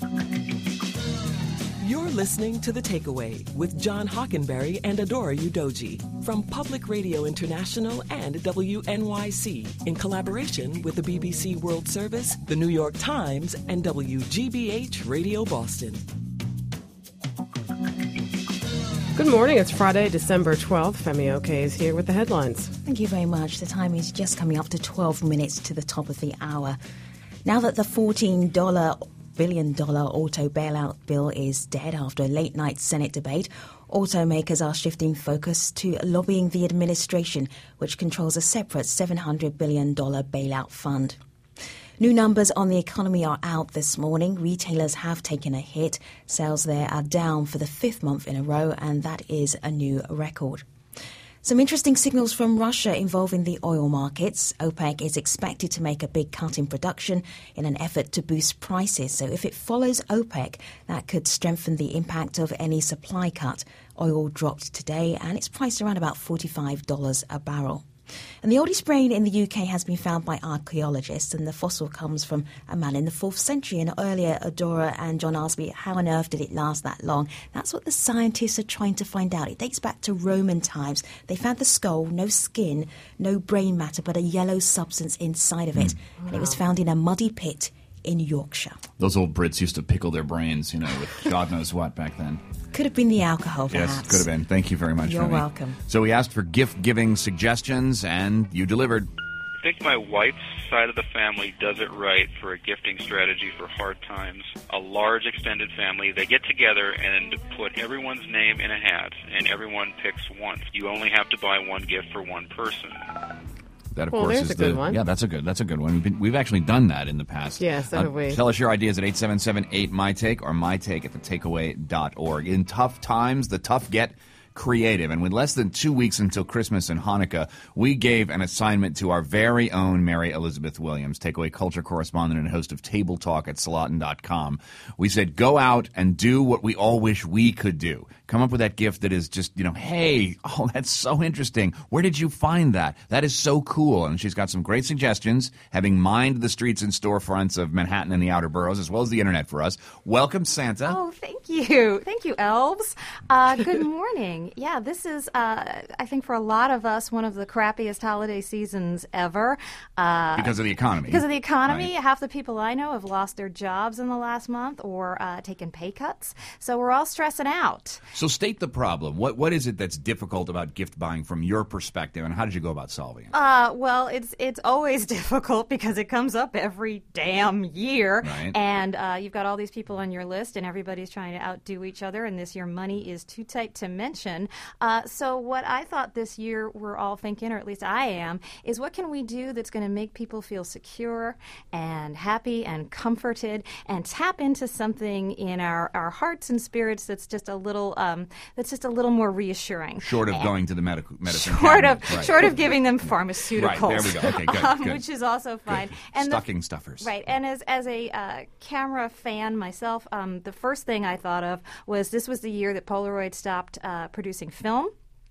You're listening to The Takeaway with John Hockenberry and Adora Udoji from Public Radio International and W N Y C in collaboration with the B B C World Service, the New York Times, and W G B H Radio Boston. Good morning. It's Friday, December twelfth. Femi Oke is here with the headlines. Thank you very much. The time is just coming up to twelve minutes to the top of the hour. Now that the fourteen billion dollars auto bailout bill is dead after a late-night Senate debate, automakers are shifting focus to lobbying the administration, which controls a separate seven hundred billion dollars bailout fund. New numbers on the economy are out this morning. Retailers have taken a hit. Sales there are down for the fifth month in a row, and that is a new record. Some interesting signals from Russia involving the oil markets. OPEC is expected to make a big cut in production in an effort to boost prices. So if it follows OPEC, that could strengthen the impact of any supply cut. Oil dropped today and it's priced around about forty-five dollars a barrel. And the oldest brain in the U K has been found by archaeologists, and the fossil comes from a man in the fourth century. And earlier, Adora and John asked me, how on earth did it last that long? That's what the scientists are trying to find out. It dates back to Roman times. They found the skull, no skin, no brain matter, but a yellow substance inside of it. Mm. And it was found in a muddy pit in Yorkshire. Those old Brits used to pickle their brains, you know, with God knows what back then. Could have been the alcohol, perhaps. Yes, could have been. Thank you very much, You're Femi. welcome. So we asked for gift-giving suggestions, and you delivered. think my wife's side of the family does it right for a gifting strategy for hard times. A large extended family, they get together and put everyone's name in a hat, and everyone picks one. You only have to buy one gift for one person. That, of well, course, there's is a good the, one. Yeah, that's a good. That's a good one. We've, been, we've actually done that in the past. Yes, so have we. Tell us your ideas at eight seven seven eight my take or my take at the takeaway dot org. In tough times, the tough get creative. And with less than two weeks until Christmas and Hanukkah, we gave an assignment to our very own Mary Elizabeth Williams, Takeaway culture correspondent and host of Table Talk at Salatin dot com. We said, go out and do what we all wish we could do. Come up with that gift that is just, you know, hey, oh, that's so interesting. Where did you find that? That is so cool. And she's got some great suggestions, having mined the streets and storefronts of Manhattan and the outer boroughs, as well as the internet for us. Welcome, Santa. Oh, thank you. Thank you, elves. Uh, good morning. Yeah, this is, uh, I think, for a lot of us, one of the crappiest holiday seasons ever. Uh, because of the economy. Because of the economy. Right. Half the people I know have lost their jobs in the last month or uh, taken pay cuts. So we're all stressing out. So state the problem. What What is it that's difficult about gift buying from your perspective, and how did you go about solving it? Uh, well, it's it's always difficult because it comes up every damn year. Right. And uh, you've got all these people on your list, and everybody's trying to outdo each other, and this year money is too tight to mention. Uh, so what I thought this year we're all thinking, or at least I am, is what can we do that's going to make people feel secure and happy and comforted and tap into something in our, our hearts and spirits that's just a little um, that's just a little more reassuring. Short of and going to the medical medicine Short cabinet. of Right. short of giving them pharmaceuticals. Right, there we go. Okay, good, um, good. Which is also fine. Good. And the- Stocking stuffers. Right, and as as a uh, camera fan myself, um, the first thing I thought of was this was the year that Polaroid stopped uh, producing film.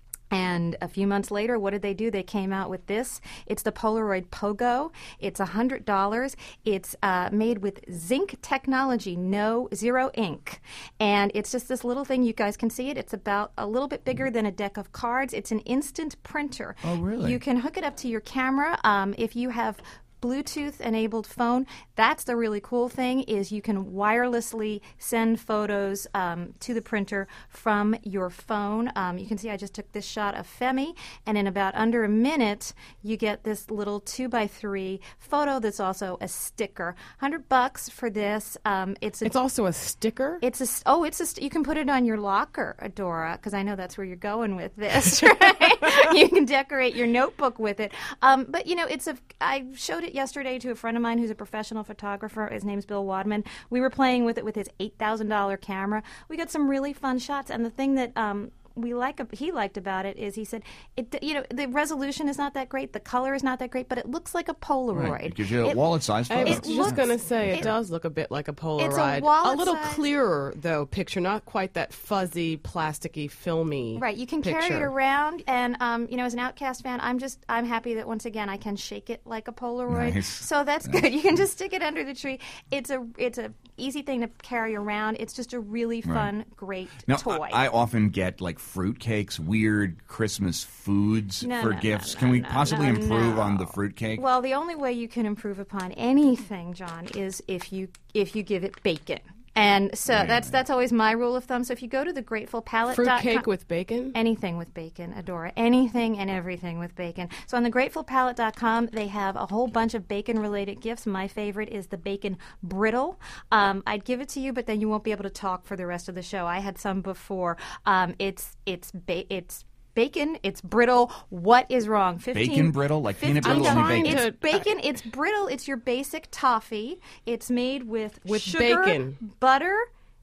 And a few months later, what did they do? They came out with this. It's the Polaroid Pogo. It's one hundred dollars. It's uh, made with zinc technology, no zero ink. And it's just this little thing. You guys can see it. It's about a little bit bigger than a deck of cards. It's an instant printer. Oh, really? You can hook it up to your camera. Um, if you have Bluetooth-enabled phone, that's the really cool thing, is you can wirelessly send photos um, to the printer from your phone. Um, you can see I just took this shot of Femi, and in about under a minute, you get this little two by three photo that's also a sticker. one hundred bucks for this. Um, it's a, It's also a sticker? It's a st- oh, it's a st- you can put it on your locker, Adora, because I know that's where you're going with this. Right? You can decorate your notebook with it. Um, but you know, it's a. I showed it yesterday to a friend of mine who's a professional photographer. His name's Bill Wadman. We were playing with it with his eight thousand dollars camera. We got some really fun shots, and the thing that um, we like he liked about it is he said it. You know, the resolution is not that great, the color is not that great, but it looks like a Polaroid. Right. It gives you a It- wallet-sized I photo. was just looks- going to say, it, it- does look a bit like a Polaroid. It's a wallet little size- clearer, though, picture. Not quite that fuzzy, plasticky, filmy Right, you can carry it picture. around, and um, you know, as an Outcast fan, I'm just I'm happy that once again I can shake it like a Polaroid. Nice. So that's good. You can just stick it under the tree. It's a it's a easy thing to carry around. It's just a really fun, Right. great Now, toy. I, I often get like fruitcakes, weird Christmas foods No, for no, no, gifts. no, Can we no, possibly no, improve no. on the fruitcake? Well, the only way you can improve upon anything, John, is if you if you give it bacon. And so Right, that's that's always my rule of thumb. So if you go to the grateful palate dot com, Fruitcake with bacon? anything with bacon, Adora, anything and everything with bacon. So on the grateful palate dot com, they have a whole bunch of bacon-related gifts. My favorite is the bacon brittle. Um, I'd give it to you, but then you won't be able to talk for the rest of the show. I had some before. Um, it's it's ba- it's. Bacon, it's brittle. What is wrong? fifteen Bacon brittle? Like peanut brittle, I'm only trying bacon? to- to- It's bacon. It's brittle. It's your basic toffee. It's made with With sugar, bacon. butter,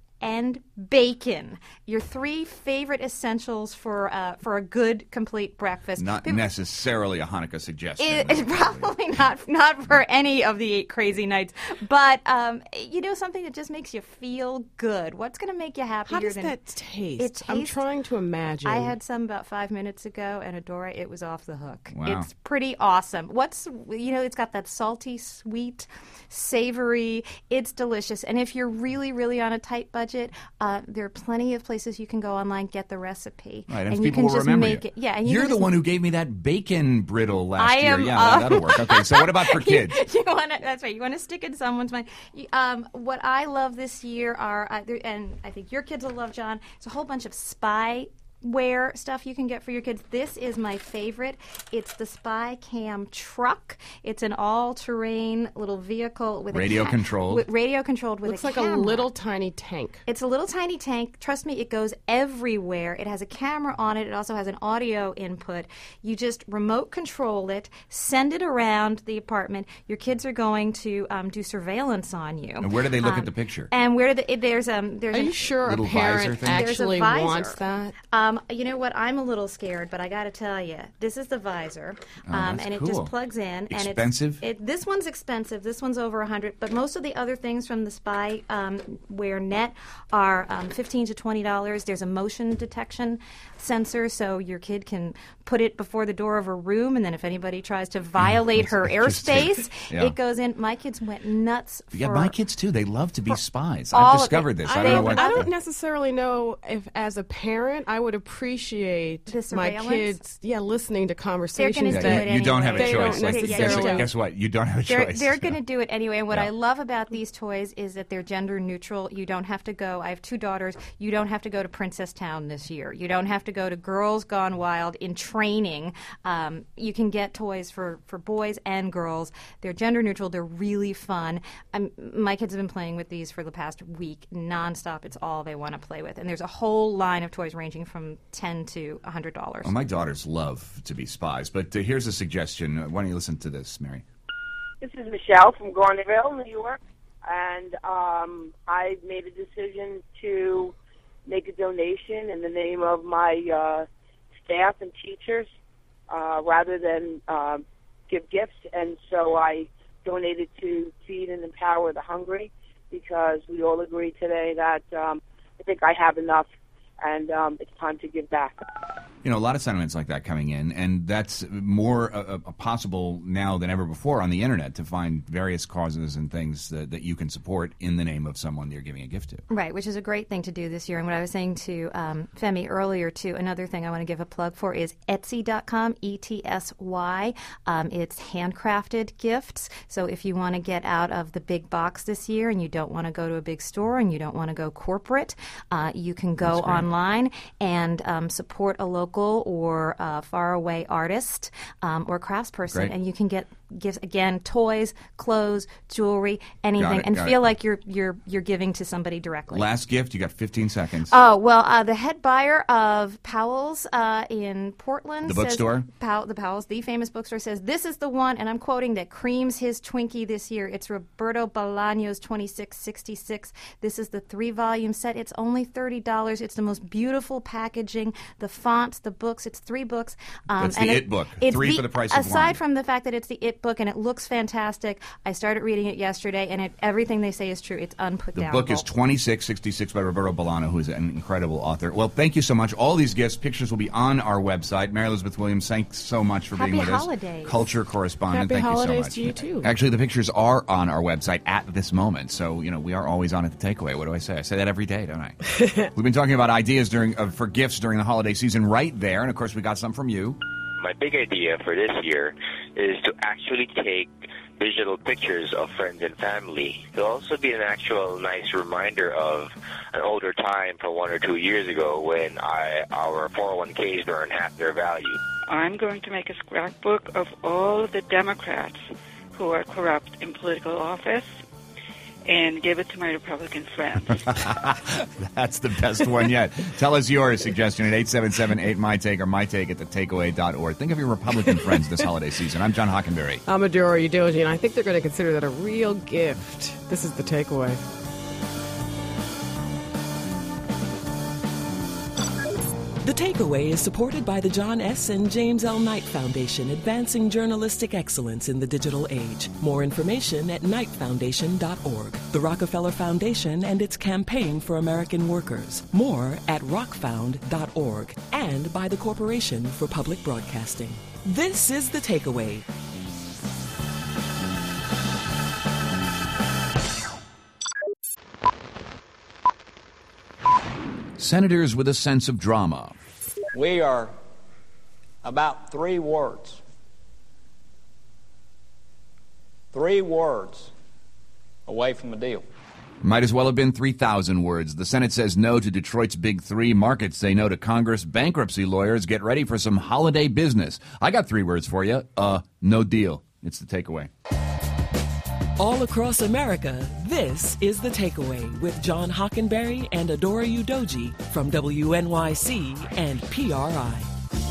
and bacon. Your three favorite essentials for uh, for a good, complete breakfast. Not People- necessarily a Hanukkah suggestion. it, it's probably not not for any of the eight crazy nights, but um, you know, something that just makes you feel good. What's going to make you happier? How does than that taste? It I'm tastes- trying to imagine. I had some about five minutes ago, and Adora, it was off the hook. Wow. It's pretty awesome. What's you know, it's got that salty, sweet, savory. It's delicious. And if you're really, really on a tight budget, uh, there are plenty of places you can go online, get the recipe, Right, and, you people can will just remember make you. it. Yeah, and you You're can the just- one who gave me that bacon brittle last I year. am, Yeah, uh, that, will work. Okay, so what about for kids? you want to, that's right. You want to stick in someone's mind. You- Um, what I love this year are, uh, there, and I think your kids will love, John. It's a whole bunch of spy wear stuff you can get for your kids. This is my favorite. It's the Spycam truck. It's an all-terrain little vehicle with radio a ca- controlled. With radio controlled with Looks a like camera. a little tiny tank. It's a little tiny tank. Trust me, it goes everywhere. It has a camera on it. It also has an audio input. You just remote control it, send it around the apartment. Your kids are going to um, do surveillance on you. And where do they look um, at the picture? And where do they, there's um there's Are an, you sure a Little visor parent thing? actually There's a visor. wants that? Um, you know what? I'm a little scared, but I got to tell you, this is the visor, Oh, um, that's and it cool. just plugs in. Expensive? And it's, it, this one's expensive. This one's over a hundred. But most of the other things from the Spy um, Wear Net are um, fifteen to twenty dollars. There's a motion detection sensor, so your kid can put it before the door of her room, and then if anybody tries to violate That's her interesting. airspace, Yeah. it goes in. My kids went nuts. For Yeah, my kids too. They love to be spies. all I've of discovered it. this. I, I don't know don't- what. I don't necessarily know if, as a parent, I would appreciate The my surveillance? kids, yeah, listening to conversations do that it you don't have a They choice. don't Like, guess, necessarily- guess what? You don't have a They're, choice. they're going to do it anyway. And what Yeah. I love about these toys is that they're gender neutral. You don't have to go. I have two daughters. You don't have to go to Princess Town this year. You don't have to go to Girls Gone Wild in training. Um, you can get toys for, for boys and girls. They're gender neutral. They're really fun. Um, my kids have been playing with these for the past week nonstop. It's all they want to play with. And there's a whole line of toys ranging from ten to one hundred dollars. Well, my daughters love to be spies, but uh, here's a suggestion. Why don't you listen to this, Mary? This is Michelle from Garnerville, New York, and um, I made a decision to make a donation in the name of my uh, staff and teachers uh, rather than uh, give gifts, and so I donated to Feed and Empower the Hungry because we all agree today that um, I think I have enough, and um, it's time to give back. You know, a lot of sentiments like that coming in, and that's more uh, uh, possible now than ever before on the Internet to find various causes and things that, that you can support in the name of someone you're giving a gift to. Right, which is a great thing to do this year. And what I was saying to um, Femi earlier, too, another thing I want to give a plug for is Etsy dot com, E T S Y. Um, it's handcrafted gifts. So if you want to get out of the big box this year and you don't want to go to a big store and you don't want to go corporate, uh, you can go online and um, support a local or uh, faraway artist um, or craftsperson, Great. and you can get gifts again: toys, clothes, jewelry, anything, it, and got feel it. like you're you're you're giving to somebody directly. Last gift, you got fifteen seconds. Oh, well, uh, the head buyer of Powell's uh, in Portland The says, bookstore? Pow- the Powell's, the famous bookstore, says, this is the one, and I'm quoting, that creams his Twinkie this year. It's Roberto Bolaño's twenty-six sixty-six. This is the three-volume set. It's only thirty dollars. It's the most beautiful packaging, the fonts, the books. It's three books. Um, That's the and It book. it's Three for the price of Aside one. from the fact that it's the It book and it looks fantastic, I started reading it yesterday, and it, everything they say is true. It's unput The down. book is twenty-six sixty-six by Roberto Bolaño, who is an incredible author. Well, thank you so much. All these gifts, pictures will be on our website. Mary Elizabeth Williams, thanks so much for Happy being with holidays. us. Culture correspondent, Happy thank holidays you so much. to you, too. Actually, the pictures are on our website at this moment, so you know we are always on at the takeaway. What do I say? I say that every day, don't I? We've been talking about ideas during uh, for gifts during the holiday season right there, and of course we got some from you. My big idea for this year is to actually take digital pictures of friends and family. It'll also be an actual nice reminder of an older time from one or two years ago when I, our four oh one k's burned half their value. I'm going to make a scrapbook of all of the Democrats who are corrupt in political office and give it to my Republican friends. That's the best one yet. Tell us your suggestion at eight seven seven eight my take or my take at the takeaway dot org. Think of your Republican friends this holiday season. I'm John Hockenberry. I'm Adora Udoji, and I think they're going to consider that a real gift. This is the takeaway. The Takeaway is supported by the John S. and James L. Knight Foundation, advancing journalistic excellence in the digital age. More information at knight foundation dot org. The Rockefeller Foundation and its campaign for American workers. More at rock found dot org. And by the Corporation for Public Broadcasting. This is The Takeaway. Senators with a sense of drama. We are about three words. Three words away from a deal. Might as well have been three thousand words. The Senate says no to Detroit's Big Three. Markets say no to Congress. Bankruptcy lawyers get ready for some holiday business. I got three words for you. Uh, no deal. It's the takeaway. All across America, this is The Takeaway with John Hockenberry and Adora Udoji from W N Y C and P R I.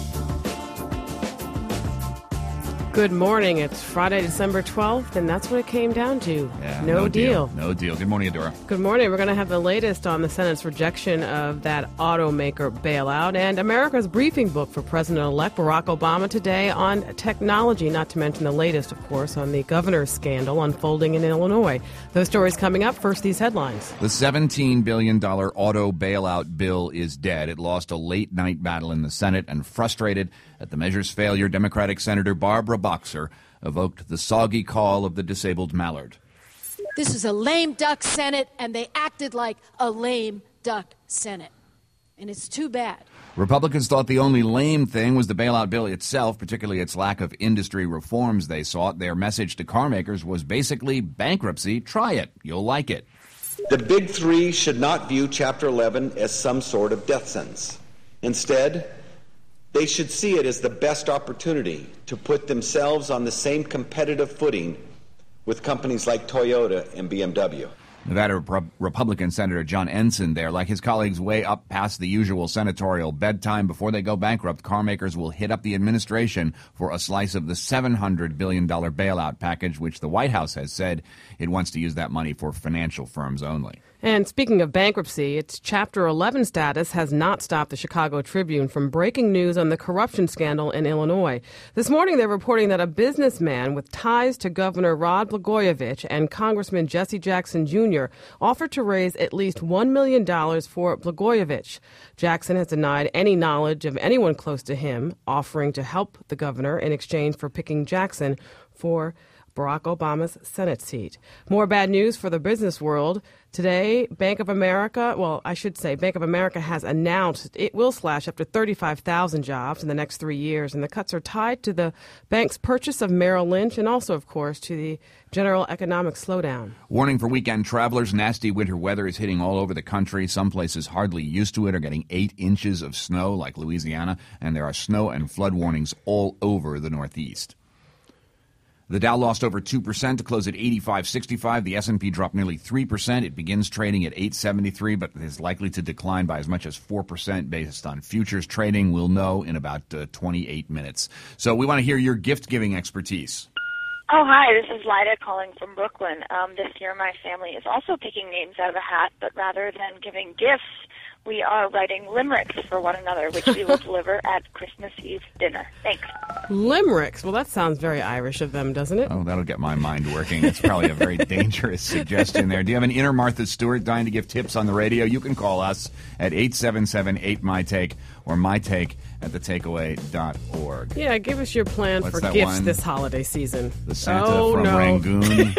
Good morning. It's Friday, December twelfth, and that's what it came down to. Yeah, no, no deal. deal. No deal. Good morning, Adora. Good morning. We're going to have the latest on the Senate's rejection of that automaker bailout and America's briefing book for President-elect Barack Obama today on technology, not to mention the latest, of course, on the governor's scandal unfolding in Illinois. Those stories coming up. First, these headlines. The seventeen billion dollars auto bailout bill is dead. It lost a late-night battle in the Senate, and frustrated at the measure's failure, Democratic Senator Barbara Boxer evoked the soggy call of the disabled mallard. This is a lame duck Senate, and they acted like a lame duck Senate. And it's too bad. Republicans thought the only lame thing was the bailout bill itself, particularly its lack of industry reforms they sought. Their message to carmakers was basically bankruptcy. Try it. You'll like it. The Big Three should not view Chapter eleven as some sort of death sentence. Instead, they should see it as the best opportunity to put themselves on the same competitive footing with companies like Toyota and B M W. Nevada Rep- Republican Senator John Ensign there, like his colleagues, way up past the usual senatorial bedtime. Before they go bankrupt, carmakers will hit up the administration for a slice of the seven hundred billion dollars bailout package, which the White House has said it wants to use that money for financial firms only. And speaking of bankruptcy, its Chapter eleven status has not stopped the Chicago Tribune from breaking news on the corruption scandal in Illinois. This morning, they're reporting that a businessman with ties to Governor Rod Blagojevich and Congressman Jesse Jackson Junior offered to raise at least one million dollars for Blagojevich. Jackson has denied any knowledge of anyone close to him offering to help the governor in exchange for picking Jackson for Barack Obama's Senate seat. More bad news for the business world. Today, Bank of America, well, I should say Bank of America has announced it will slash up to thirty-five thousand jobs in the next three years, and the cuts are tied to the bank's purchase of Merrill Lynch and also, of course, to the general economic slowdown. Warning for weekend travelers. Nasty winter weather is hitting all over the country. Some places hardly used to it are getting eight inches of snow, like Louisiana, and there are snow and flood warnings all over the Northeast. The Dow lost over two percent to close at eighty-five sixty-five. The S and P dropped nearly three percent. It begins trading at eight seventy-three, but is likely to decline by as much as four percent based on futures trading. We'll know in about uh, twenty-eight minutes. So we want to hear your gift-giving expertise. Oh, hi, this is Lida calling from Brooklyn. Um, this year my family is also picking names out of a hat, but rather than giving gifts, we are writing limericks for one another, which we will deliver at Christmas Eve dinner. Thanks. Limericks. Well, that sounds very Irish of them, doesn't it? Oh, that'll get my mind working. It's probably a very dangerous suggestion there. Do you have an inner Martha Stewart dying to give tips on the radio? You can call us at eight seven seven eight M Y Take or mytake at the takeaway dot org. Yeah, give us your plan What's for that gifts one? this holiday season. The Santa oh, from no. Rangoon.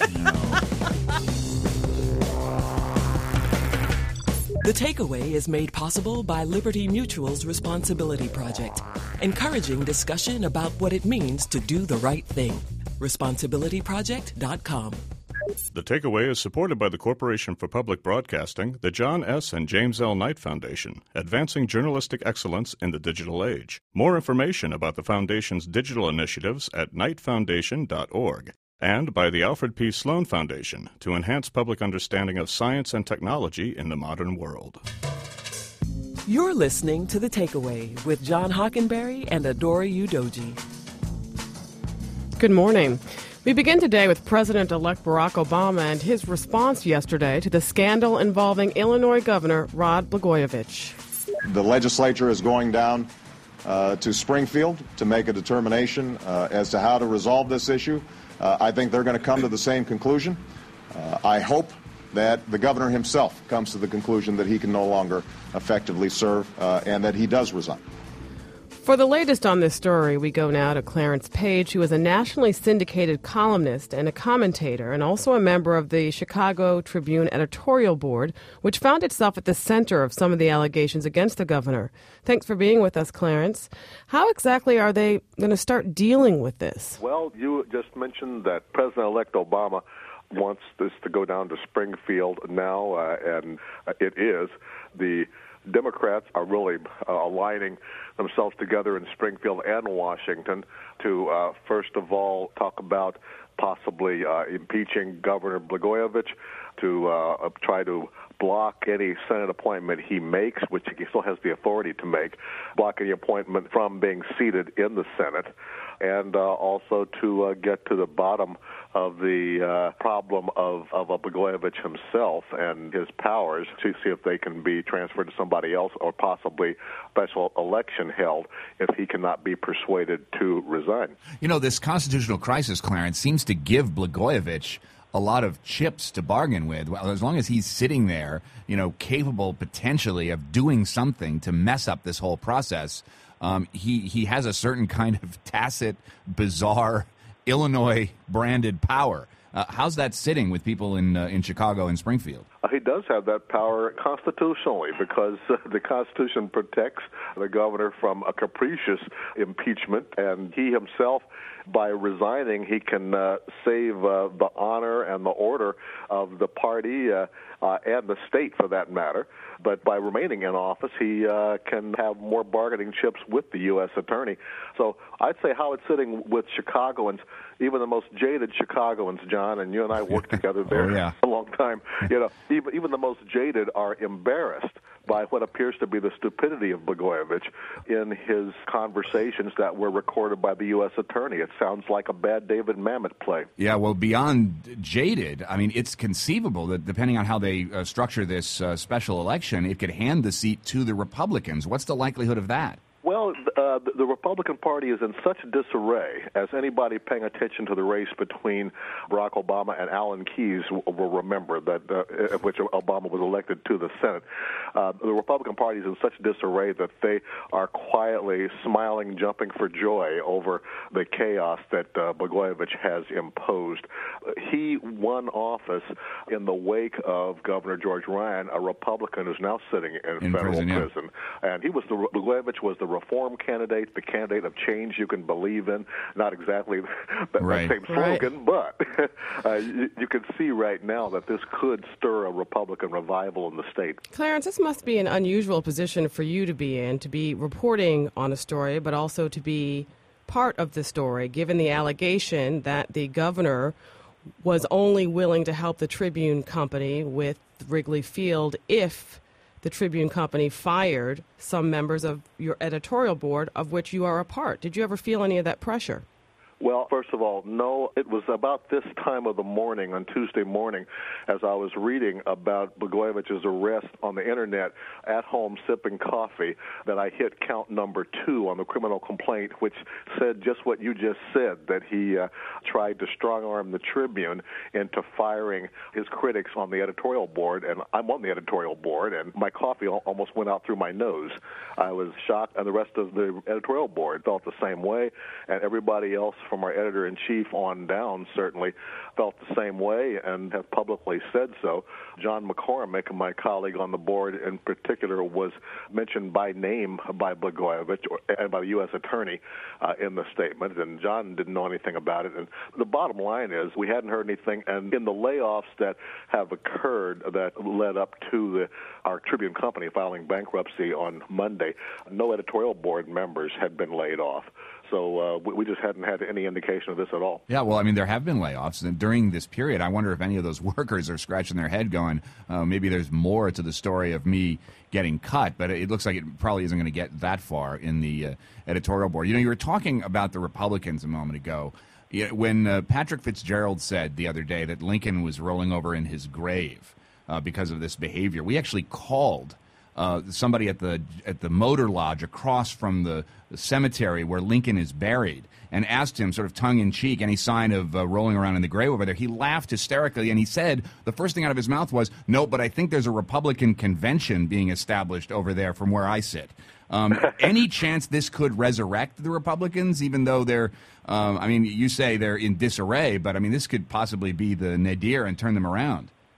The Takeaway is made possible by Liberty Mutual's Responsibility Project, encouraging discussion about what it means to do the right thing. responsibility project dot com. The Takeaway is supported by the Corporation for Public Broadcasting, the John S. and James L. Knight Foundation, advancing journalistic excellence in the digital age. More information about the Foundation's digital initiatives at knight foundation dot org. And by the Alfred P. Sloan Foundation to enhance public understanding of science and technology in the modern world. You're listening to The Takeaway with John Hockenberry and Adora Udoji. Good morning. We begin today with President-elect Barack Obama and his response yesterday to the scandal involving Illinois Governor Rod Blagojevich. The legislature is going down uh, to Springfield to make a determination uh, as to how to resolve this issue. Uh, I think they're going to come to the same conclusion. Uh, I hope that the governor himself comes to the conclusion that he can no longer effectively serve uh, and that he does resign. For the latest on this story, we go now to Clarence Page, who is a nationally syndicated columnist and a commentator, and also a member of the Chicago Tribune editorial board, which found itself at the center of some of the allegations against the governor. Thanks for being with us, Clarence. How exactly are they going to start dealing with this? Well, you just mentioned that President-elect Obama wants this to go down to Springfield now, uh, and it is. The Democrats are really uh, aligning themselves together in Springfield and Washington to, uh, first of all, talk about possibly uh, impeaching Governor Blagojevich, to uh, try to block any Senate appointment he makes, which he still has the authority to make, block any appointment from being seated in the Senate, and uh, also to uh, get to the bottom of the uh, problem of, of Blagojevich himself and his powers, to see if they can be transferred to somebody else, or possibly special election held if he cannot be persuaded to resign. You know, this constitutional crisis, Clarence, seems to give Blagojevich a lot of chips to bargain with. Well, as long as he's sitting there, you know, capable potentially of doing something to mess up this whole process, um, he, he has a certain kind of tacit, bizarre, Illinois-branded power. Uh, how's that sitting with people in uh, in Chicago and Springfield? Uh, he does have that power constitutionally, because uh, the Constitution protects the governor from a capricious impeachment, and he himself, by resigning, he can uh, save uh, the honor and the order of the party uh, uh, and the state, for that matter. But by remaining in office, he uh, can have more bargaining chips with the U S attorney. So I'd say how it's sitting with Chicagoans, even the most jaded Chicagoans, John, and you and I worked together there oh, yeah. a long time. You know, even, even the most jaded are embarrassed by what appears to be the stupidity of Blagojevich in his conversations that were recorded by the U S attorney. It sounds like a bad David Mamet play. Yeah, well, beyond jaded, I mean, it's conceivable that depending on how they uh, structure this uh, special election, it could hand the seat to the Republicans. What's the likelihood of that? Well, uh, the Republican Party is in such disarray, as anybody paying attention to the race between Barack Obama and Alan Keyes will remember, that uh, of which Obama was elected to the Senate. Uh, the Republican Party is in such disarray that they are quietly smiling, jumping for joy over the chaos that uh, Blagojevich has imposed. He won office in the wake of Governor George Ryan, a Republican who's now sitting in, in federal prison, yeah. prison. And he was the Blagojevich was the reform candidate, the candidate of change you can believe in. Not exactly that, right. that same slogan, right. but uh, you, you can see right now that this could stir a Republican revival in the state. Clarence, this must be an unusual position for you to be in, to be reporting on a story, but also to be part of the story, given the allegation that the governor was only willing to help the Tribune Company with Wrigley Field if the Tribune Company fired some members of your editorial board, of which you are a part. Did you ever feel any of that pressure? Well, first of all, no. It was about this time of the morning, on Tuesday morning, as I was reading about Blagojevich's arrest on the Internet, at home sipping coffee, that I hit count number two on the criminal complaint, which said just what you just said, that he uh, tried to strong-arm the Tribune into firing his critics on the editorial board. And I'm on the editorial board, and my coffee al- almost went out through my nose. I was shocked, and the rest of the editorial board felt the same way, and everybody else from our editor-in-chief on down certainly felt the same way and have publicly said so. John McCormick, my colleague on the board in particular, was mentioned by name by Blagojevich and by the U S attorney uh, in the statement, and John didn't know anything about it. And the bottom line is we hadn't heard anything, and in the layoffs that have occurred that led up to the, our Tribune Company filing bankruptcy on Monday, no editorial board members had been laid off. So uh, we just hadn't had any indication of this at all. Yeah, well, I mean, there have been layoffs. And during this period, I wonder if any of those workers are scratching their head going, uh, maybe there's more to the story of me getting cut. But it looks like it probably isn't going to get that far in the uh, editorial board. You know, you were talking about the Republicans a moment ago. When uh, Patrick Fitzgerald said the other day that Lincoln was rolling over in his grave uh, because of this behavior, we actually called Uh, somebody at the at the Motor Lodge across from the, the cemetery where Lincoln is buried, and asked him, sort of tongue-in-cheek, any sign of uh, rolling around in the grave over there. He laughed hysterically, and he said, the first thing out of his mouth was, no, but I think there's a Republican convention being established over there from where I sit. Um, any chance this could resurrect the Republicans, even though they're, um, I mean, you say they're in disarray, but, I mean, this could possibly be the nadir and turn them around.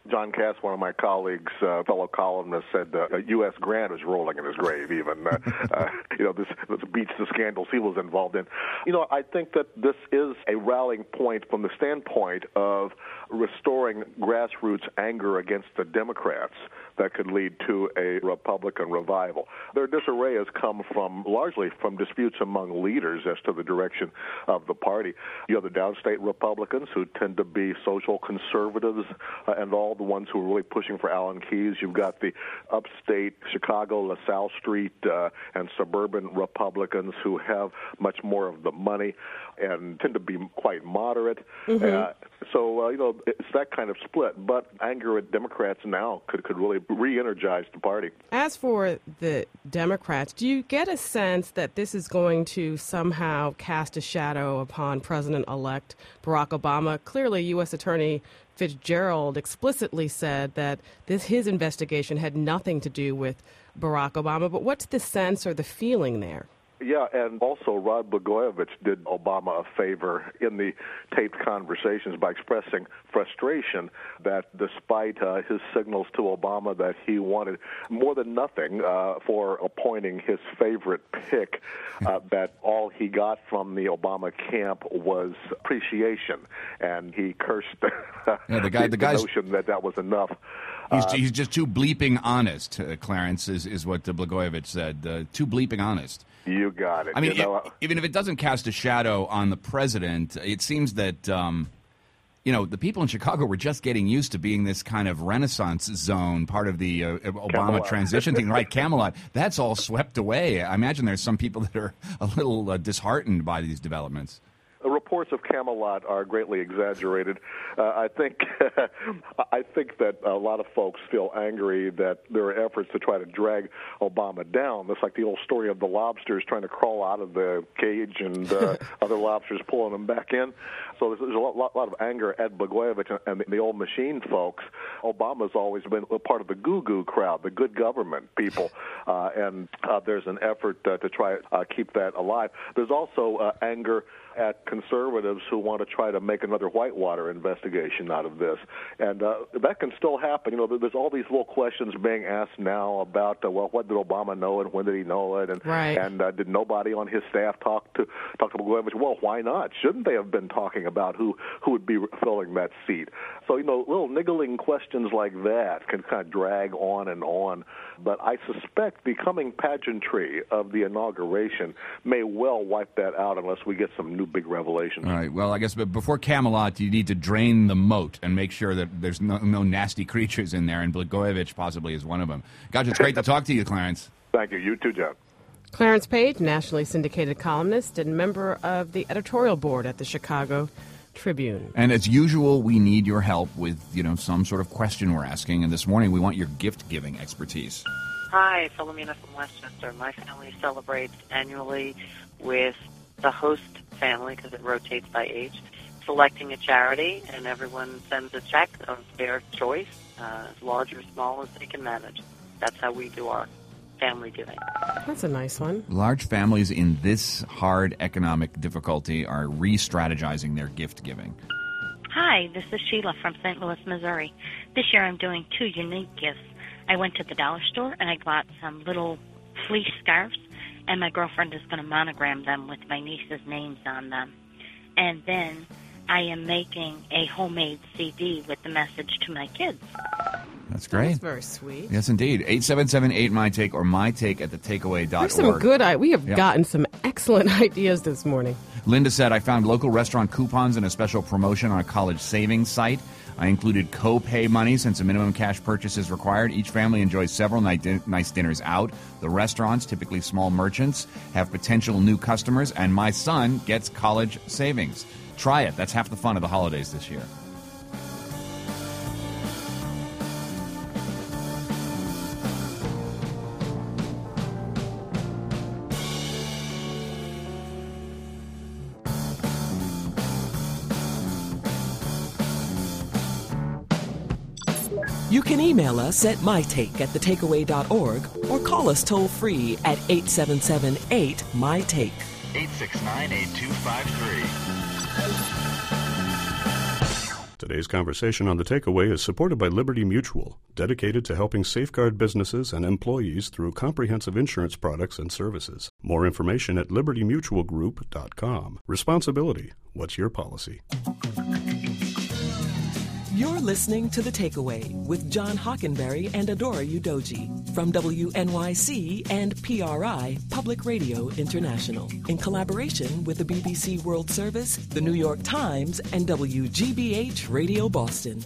John Cass, one of my colleagues, uh, fellow columnist, said uh, U S Grant is rolling in his grave even. Uh, uh, you know, this, this beats the scandals he was involved in. You know, I think that this is a rallying point from the standpoint of restoring grassroots anger against the Democrats that could lead to a Republican revival. Their disarray has come from largely from disputes among leaders as to the direction of the party. You have the downstate Republicans who tend to be social conservatives uh, and all the ones who are really pushing for Alan Keyes. You've got the upstate Chicago, LaSalle Street, uh, and suburban Republicans who have much more of the money and tend to be quite moderate. Mm-hmm. Uh, so, uh, you know, it's that kind of split. But anger at Democrats now could, could really re-energize the party. As for the Democrats, do you get a sense that this is going to somehow cast a shadow upon President-elect Barack Obama? Clearly, U S Attorney Fitzgerald explicitly said that this his investigation had nothing to do with Barack Obama. But what's the sense or the feeling there? Yeah, and also Rod Blagojevich did Obama a favor in the taped conversations by expressing frustration that despite uh, his signals to Obama that he wanted more than nothing uh, for appointing his favorite pick, uh, that all he got from the Obama camp was appreciation, and he cursed yeah, the, guy, the, the guy's, notion that that was enough. He's, uh, he's just too bleeping honest, uh, Clarence, is, is what uh, Blagojevich said. Uh, too bleeping honest. You got it. I mean, you know, it, even if it doesn't cast a shadow on the president, it seems that, um, you know, the people in Chicago were just getting used to being this kind of renaissance zone, part of the uh, Obama Camelot. transition thing, right? Camelot. That's all swept away. I imagine there's some people that are a little uh, disheartened by these developments. Reports of Camelot are greatly exaggerated. Uh, I think I think that a lot of folks feel angry that there are efforts to try to drag Obama down. It's like the old story of the lobsters trying to crawl out of the cage and uh, other lobsters pulling them back in. So there's, there's a lot, lot, lot of anger at Blagojevich and the, the old machine folks. Obama's always been a part of the goo-goo crowd, the good government people, uh, and uh, there's an effort uh, to try to uh, keep that alive. There's also uh, anger at conservatives who want to try to make another Whitewater investigation out of this. And uh, that can still happen. You know, there's all these little questions being asked now about, uh, well, what did Obama know and when did he know it? And, right. and uh, did nobody on his staff talk to talk to Blagojevich? Well, why not? Shouldn't they have been talking about who, who would be filling that seat? So, you know, little niggling questions like that can kind of drag on and on. But I suspect the coming pageantry of the inauguration may well wipe that out unless we get some new big revelations. All right. Well, I guess but before Camelot, you need to drain the moat and make sure that there's no, no nasty creatures in there, and Blagojevich possibly is one of them. Gosh, it's great to talk to you, Clarence. Thank you. You too, John. Clarence Page, nationally syndicated columnist and member of the editorial board at the Chicago Tribune. And as usual, we need your help with, you know, some sort of question we're asking. And this morning, we want your gift-giving expertise. Hi, Philomena from Westchester. My family celebrates annually with the host family, because it rotates by age, selecting a charity, and everyone sends a check of their choice, uh, as large or small as they can manage. That's how we do our family giving. That's a nice one. Large families in this hard economic difficulty are re-strategizing their gift-giving. Hi, this is Sheila from Saint Louis, Missouri. This year I'm doing two unique gifts. I went to the dollar store and I bought some little fleece scarves, and my girlfriend is going to monogram them with my niece's names on them. And then I am making a homemade C D with the message to my kids. That's great. That's very sweet. Yes, indeed. eight seven seven eight my take or my take at the takeaway dot org. There's some good ideas. We have Yep. gotten some excellent ideas this morning. Linda said, I found local restaurant coupons and a special promotion on a college savings site. I included co-pay money since a minimum cash purchase is required. Each family enjoys several night din- nice dinners out. The restaurants, typically small merchants, have potential new customers, and my son gets college savings. Try it. That's half the fun of the holidays this year. You can email us at mytake at the takeaway dot org or call us toll-free at eight seven seven eight my take. eight six nine, eight two five three. Today's conversation on The Takeaway is supported by Liberty Mutual, dedicated to helping safeguard businesses and employees through comprehensive insurance products and services. More information at liberty mutual group dot com. Responsibility. What's your policy? You're listening to The Takeaway with John Hockenberry and Adora Udoji from W N Y C and P R I Public Radio International in collaboration with the B B C World Service, the New York Times, and W G B H Radio Boston.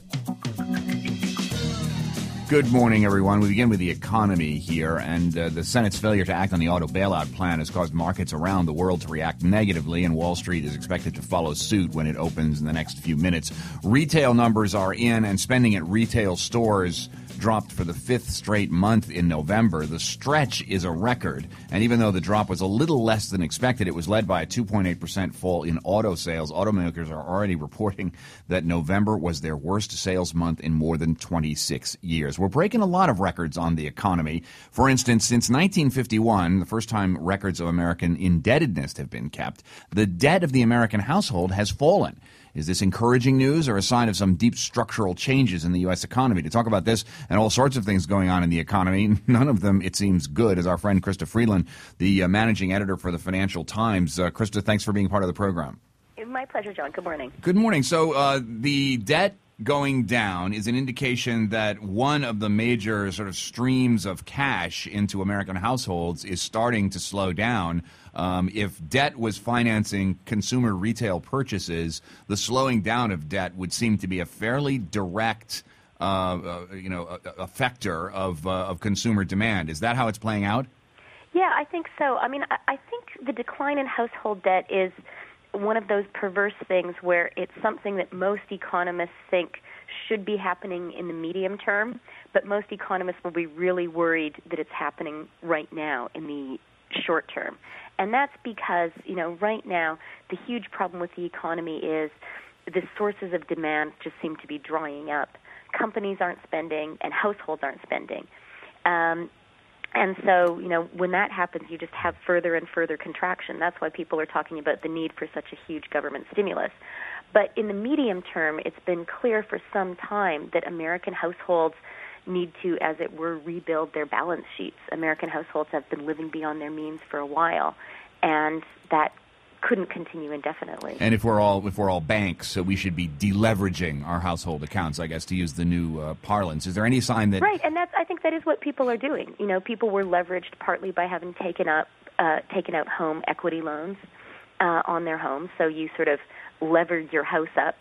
Good morning, everyone. We begin with the economy here, and uh, the Senate's failure to act on the auto bailout plan has caused markets around the world to react negatively, and Wall Street is expected to follow suit when it opens in the next few minutes. Retail numbers are in, and spending at retail stores dropped for the fifth straight month in November. The stretch is a record, and even though the drop was a little less than expected, it was led by a two point eight percent fall in auto sales. Automakers are already reporting that November was their worst sales month in more than twenty-six years. We're breaking a lot of records on the economy. For instance, since nineteen fifty-one, the first time records of American indebtedness have been kept, the debt of the American household has fallen. Is this encouraging news or a sign of some deep structural changes in the U S economy? To talk about this and all sorts of things going on in the economy, none of them, it seems, good, is our friend Krista Friedland, the uh, managing editor for the Financial Times. Uh, Krista, thanks for being part of the program. My pleasure, John. Good morning. Good morning. So uh, the debt going down is an indication that one of the major sort of streams of cash into American households is starting to slow down. Um, if debt was financing consumer retail purchases, the slowing down of debt would seem to be a fairly direct, uh, uh, you know, a, a factor of uh, of consumer demand. Is that how it's playing out? Yeah, I think so. I mean, I, I think the decline in household debt is one of those perverse things where it's something that most economists think should be happening in the medium term, but most economists will be really worried that it's happening right now in the short term. And that's because, you know, right now the huge problem with the economy is the sources of demand just seem to be drying up. Companies aren't spending and households aren't spending. Um, And so, you know, when that happens, you just have further and further contraction. That's why people are talking about the need for such a huge government stimulus. But in the medium term, it's been clear for some time that American households need to, as it were, rebuild their balance sheets. American households have been living beyond their means for a while, and that couldn't continue indefinitely. And if we're all if we're all banks, so we should be deleveraging our household accounts, I guess, to use the new uh, parlance. Is there any sign that right? And that's I think that is what people are doing. You know, people were leveraged partly by having taken up uh, taken out home equity loans uh, on their homes. So you sort of levered your house up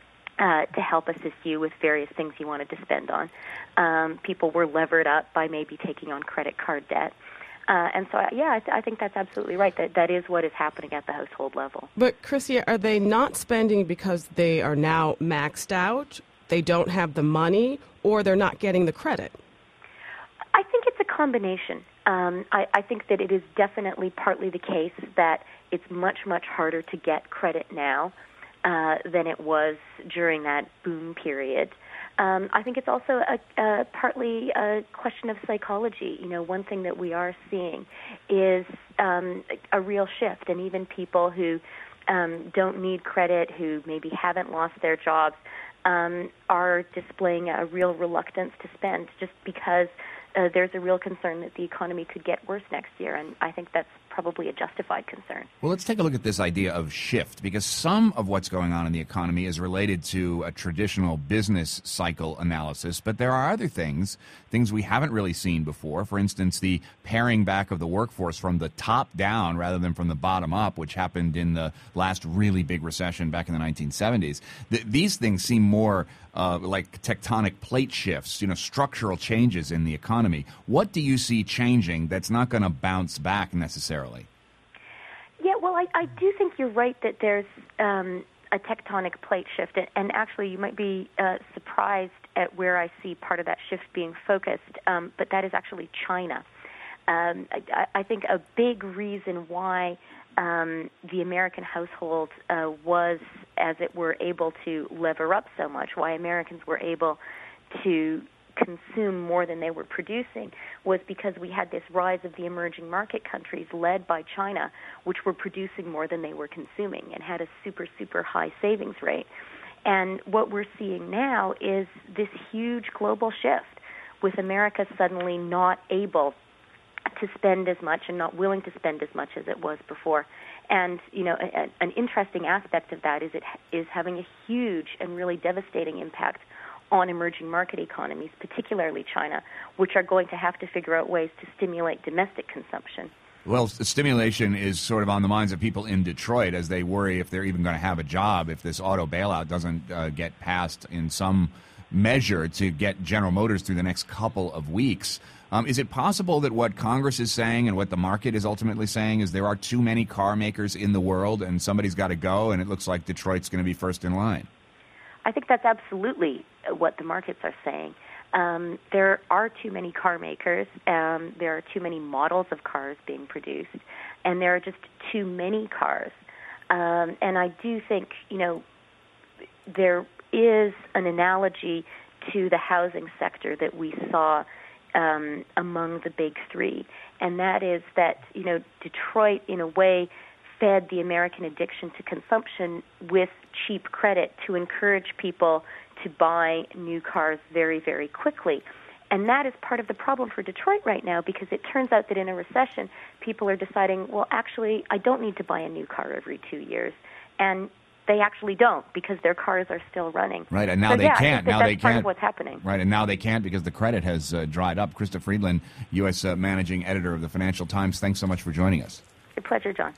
uh, to help assist you with various things you wanted to spend on. Um, people were levered up by maybe taking on credit card debt. Uh, and so, yeah, I, th- I think that's absolutely right. That that is what is happening at the household level. But, Chrissy, are they not spending because they are now maxed out, they don't have the money, or they're not getting the credit? I think it's a combination. Um, I, I think that it is definitely partly the case that it's much, much harder to get credit now uh, than it was during that boom period. Um, I think it's also a, a partly a question of psychology. You know, one thing that we are seeing is um, a real shift, and even people who um, don't need credit, who maybe haven't lost their jobs, um, are displaying a real reluctance to spend just because uh, there's a real concern that the economy could get worse next year, and I think that's probably a justified concern. Well, let's take a look at this idea of shift, because some of what's going on in the economy is related to a traditional business cycle analysis, but there are other things, things we haven't really seen before. For instance, the paring back of the workforce from the top down rather than from the bottom up, which happened in the last really big recession back in the nineteen seventies. Th- these things seem more uh, like tectonic plate shifts, you know, structural changes in the economy. What do you see changing that's not going to bounce back necessarily? Yeah, well, I, I do think you're right that there's um, a tectonic plate shift, and, and actually you might be uh, surprised at where I see part of that shift being focused, um, but that is actually China. Um, I, I think a big reason why um, the American household uh, was, as it were, able to lever up so much, why Americans were able to consume more than they were producing, was because we had this rise of the emerging market countries led by China, which were producing more than they were consuming and had a super, super high savings rate. And what we're seeing now is this huge global shift, with America suddenly not able to spend as much and not willing to spend as much as it was before. And, you know, a, a, an interesting aspect of that is it is having a huge and really devastating impact on emerging market economies, particularly China, which are going to have to figure out ways to stimulate domestic consumption. Well, stimulation is sort of on the minds of people in Detroit as they worry if they're even going to have a job if this auto bailout doesn't uh, get passed in some measure to get General Motors through the next couple of weeks. Um, is it possible that what Congress is saying and what the market is ultimately saying is there are too many car makers in the world and somebody's got to go, and it looks like Detroit's going to be first in line? I think that's absolutely what the markets are saying. Um, there are too many car makers, um, there are too many models of cars being produced, and there are just too many cars. Um, and I do think, you know, there is an analogy to the housing sector that we saw um, among the big three, and that is that, you know, Detroit, in a way, fed the American addiction to consumption with cheap credit to encourage people to buy new cars very, very quickly. And that is part of the problem for Detroit right now, because it turns out that in a recession, people are deciding, well, actually, I don't need to buy a new car every two years. And they actually don't, because their cars are still running. Right, and now so, they yeah, can't. I think that now that's they part can't. Of what's happening. Right, and now they can't because the credit has uh, dried up. Krista Friedland, U S Uh, Managing Editor of the Financial Times, thanks so much for joining us. It's a pleasure, John.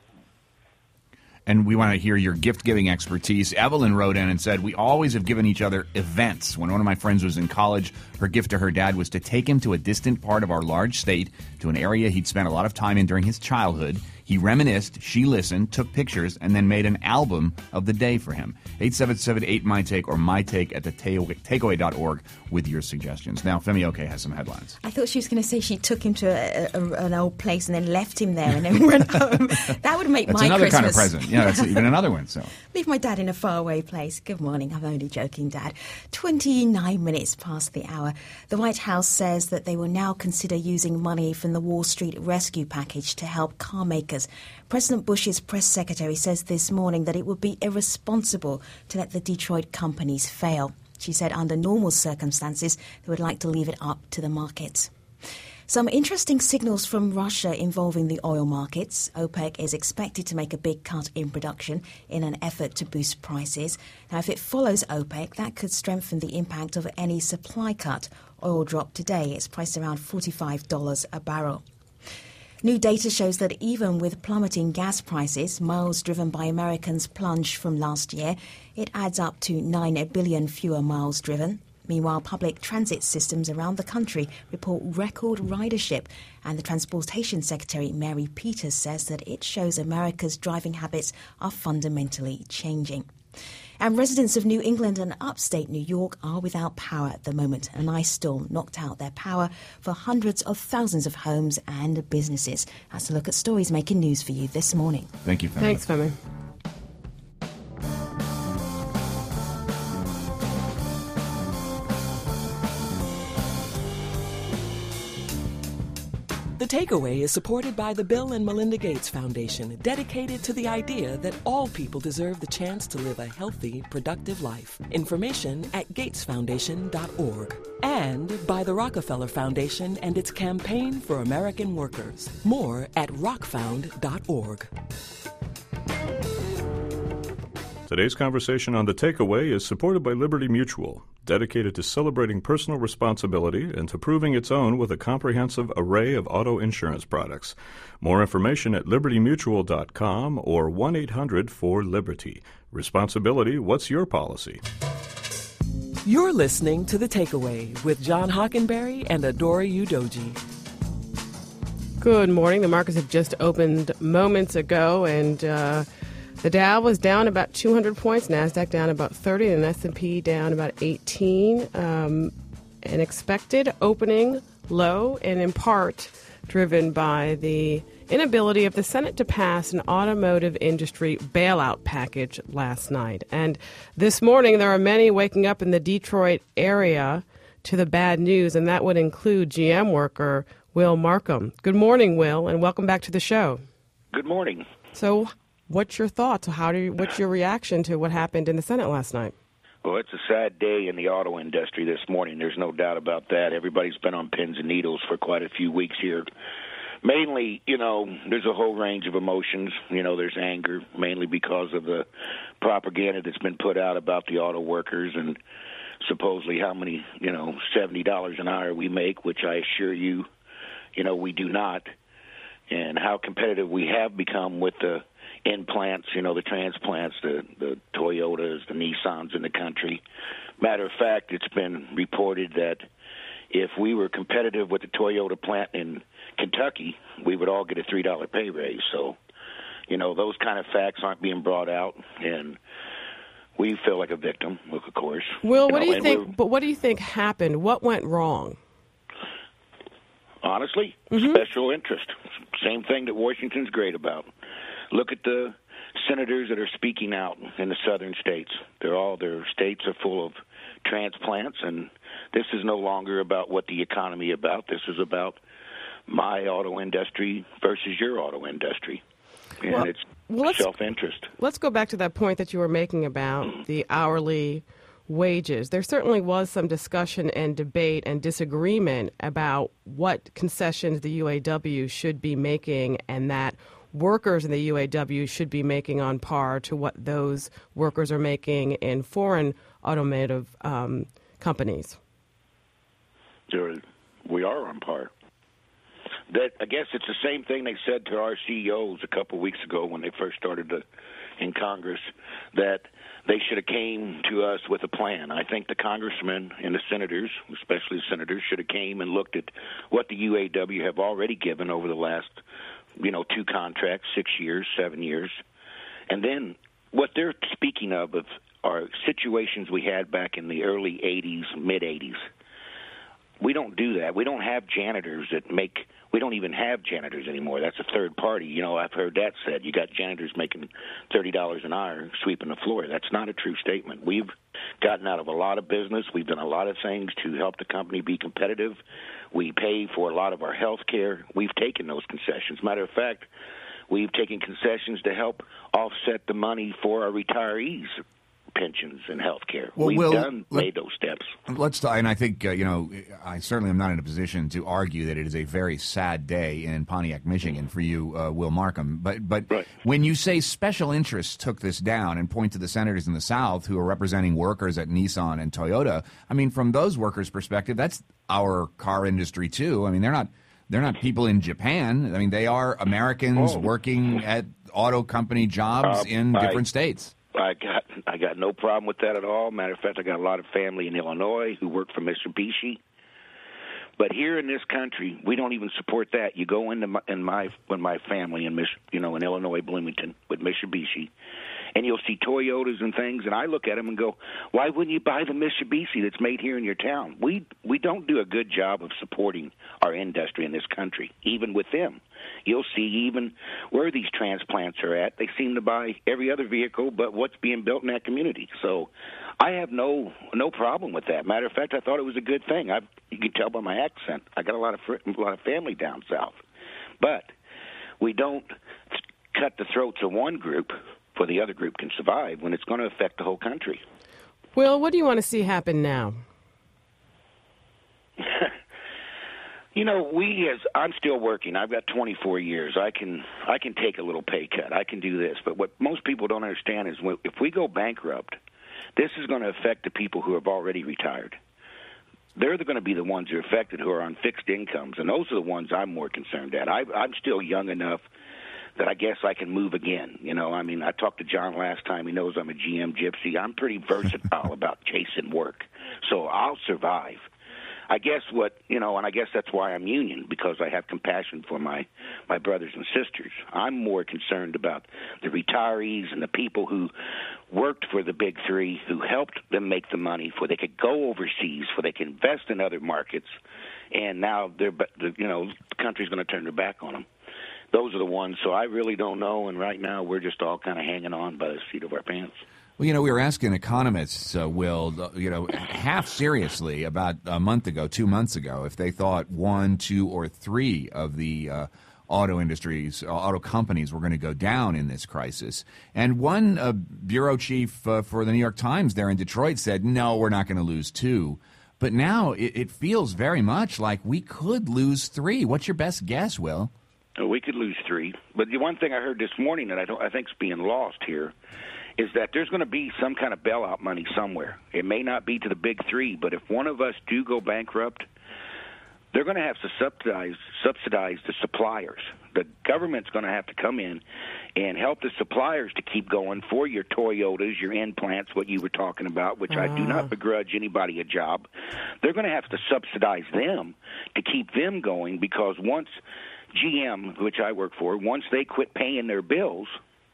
And we want to hear your gift-giving expertise. Evelyn wrote in and said, we always have given each other events. When one of my friends was in college, her gift to her dad was to take him to a distant part of our large state, to an area he'd spent a lot of time in during his childhood. He reminisced, she listened, took pictures, and then made an album of the day for him. eight seven seven eight my take or mytake at the takeaway dot org with your suggestions. Now, Femi Oke has some headlines. I thought she was going to say she took him to a, a, an old place and then left him there and then went home. That would make that's my another Christmas. kind of present. Yeah, that's even another one. So leave my dad in a faraway place. Good morning. I'm only joking, Dad. twenty-nine minutes past the hour. The White House says that they will now consider using money from the Wall Street rescue package to help car makers. President Bush's press secretary says this morning that it would be irresponsible to let the Detroit companies fail. She said under normal circumstances, they would like to leave it up to the markets. Some interesting signals from Russia involving the oil markets. OPEC is expected to make a big cut in production in an effort to boost prices. Now, if it follows OPEC, that could strengthen the impact of any supply cut. Oil dropped today. It's priced around forty-five dollars a barrel. New data shows that even with plummeting gas prices, miles driven by Americans plunged from last year. It adds up to nine billion fewer miles driven. Meanwhile, public transit systems around the country report record ridership, and the Transportation Secretary, Mary Peters, says that it shows America's driving habits are fundamentally changing. And residents of New England and upstate New York are without power at the moment. An ice storm knocked out their power for hundreds of thousands of homes and businesses. That's a look at stories making news for you this morning. Thank you, Femi. Thanks, Femi. The Takeaway is supported by the Bill and Melinda Gates Foundation, dedicated to the idea that all people deserve the chance to live a healthy, productive life. Information at gates foundation dot org. And by the Rockefeller Foundation and its campaign for American workers. More at rock found dot org. Today's conversation on The Takeaway is supported by Liberty Mutual, dedicated to celebrating personal responsibility and to proving its own with a comprehensive array of auto insurance products. More information at liberty mutual dot com or one eight hundred four liberty. Responsibility, what's your policy? You're listening to The Takeaway with John Hockenberry and Adora Udoji. Good morning. The markets have just opened moments ago, and uh, the Dow was down about two hundred points, NASDAQ down about thirty, and S and P down about eighteen. Um, an expected opening low, and in part driven by the inability of the Senate to pass an automotive industry bailout package last night. And this morning, there are many waking up in the Detroit area to the bad news, and that would include G M worker Will Markham. Good morning, Will, and welcome back to the show. Good morning. So What's your thoughts? How do you, what's your reaction to what happened in the Senate last night? Well, it's a sad day in the auto industry this morning. There's no doubt about that. Everybody's been on pins and needles for quite a few weeks here. Mainly, you know, there's a whole range of emotions. You know, there's anger, mainly because of the propaganda that's been put out about the auto workers and supposedly how many, you know, seventy dollars an hour we make, which I assure you, you know, we do not, and how competitive we have become with the implants, you know, the transplants, the, the Toyotas, the Nissans in the country. Matter of fact, it's been reported that if we were competitive with the Toyota plant in Kentucky, we would all get a three dollar pay raise. So, you know, those kind of facts aren't being brought out, and we feel like a victim, of course. Will, you what know, do you think? But what do you think happened? What went wrong? Honestly, mm-hmm. special interest. Same thing that Washington's great about. Look at the senators that are speaking out in the southern states. They're all their states are full of transplants, and this is no longer about what the economy is about. This is about my auto industry versus your auto industry, and well, it's well, self-interest. Let's go back to that point that you were making about the hourly wages. There certainly was some discussion and debate and disagreement about what concessions the U A W should be making, and that workers in the U A W should be making on par to what those workers are making in foreign automotive um, companies. There, we are on par. That I guess it's the same thing they said to our C E Os a couple of weeks ago when they first started to, in Congress, that they should have came to us with a plan. I think the congressmen and the senators, especially the senators, should have came and looked at what the U A W have already given over the last, you know, two contracts, six years, seven years. And then what they're speaking of are situations we had back in the early eighties, mid-eighties. We don't do that. We don't have janitors that make – we don't even have janitors anymore. That's a third party. You know, I've heard that said. You got janitors making thirty dollars an hour sweeping the floor. That's not a true statement. We've gotten out of a lot of business. We've done a lot of things to help the company be competitive. We pay for a lot of our health care. We've taken those concessions. Matter of fact, we've taken concessions to help offset the money for our retirees' pensions and health care. Well, We've Will, done let, made those steps. Let's, and I think, uh, you know, I certainly am not in a position to argue that it is a very sad day in Pontiac, Michigan for you, uh, Will Markham. But but right. when you say special interests took this down and point to the senators in the South who are representing workers at Nissan and Toyota, I mean, from those workers' perspective, that's our car industry, too. I mean, they're not they're not people in Japan. I mean, they are Americans oh. working at auto company jobs uh, in different I, states. I got I got no problem with that at all. Matter of fact, I got a lot of family in Illinois who work for Mitsubishi. But here in this country, we don't even support that. You go into my, in my in my family in Mich, you know in Illinois, Bloomington with Mitsubishi, and you'll see Toyotas and things, and I look at them and go, why wouldn't you buy the Mitsubishi that's made here in your town? We we don't do a good job of supporting our industry in this country, even with them. You'll see even where these transplants are at, they seem to buy every other vehicle but what's being built in that community. So I have no no problem with that. Matter of fact, I thought it was a good thing. I, you can tell by my accent. I got a lot of fr- a lot of family down south. But we don't cut the throats of one group for the other group can survive when it's going to affect the whole country. Will, what do you want to see happen now? You know, we as I'm still working. I've got twenty-four years. I can I can take a little pay cut. I can do this. But what most people don't understand is if we go bankrupt, this is going to affect the people who have already retired. They're going to be the ones who are affected who are on fixed incomes, and those are the ones I'm more concerned at. I, I'm still young enough that I guess I can move again. You know, I mean, I talked to John last time. He knows I'm a G M gypsy. I'm pretty versatile about chasing work, so I'll survive. I guess what, you know, and I guess that's why I'm union, because I have compassion for my, my brothers and sisters. I'm more concerned about the retirees and the people who worked for the big three, who helped them make the money for they could go overseas, for they could invest in other markets, and now they're, you know, the country's going to turn their back on them. Those are the ones, so I really don't know, and right now we're just all kind of hanging on by the seat of our pants. Well, you know, we were asking economists, uh, Will, you know, half seriously about a month ago, two months ago, if they thought one, two, or three of the uh, auto industries, uh, auto companies were going to go down in this crisis. And one uh, bureau chief uh, for the New York Times there in Detroit said, no, we're not going to lose two. But now it, it feels very much like we could lose three. What's your best guess, Will? Oh, we could lose three. But the one thing I heard this morning that I don't, I think is being lost here is that there's going to be some kind of bailout money somewhere. It may not be to the big three, but if one of us do go bankrupt, they're going to have to subsidize subsidize the suppliers. The government's going to have to come in and help the suppliers to keep going for your Toyotas, your implants, what you were talking about, which uh. I do not begrudge anybody a job. They're going to have to subsidize them to keep them going, because once G M, which I work for, once they quit paying their bills,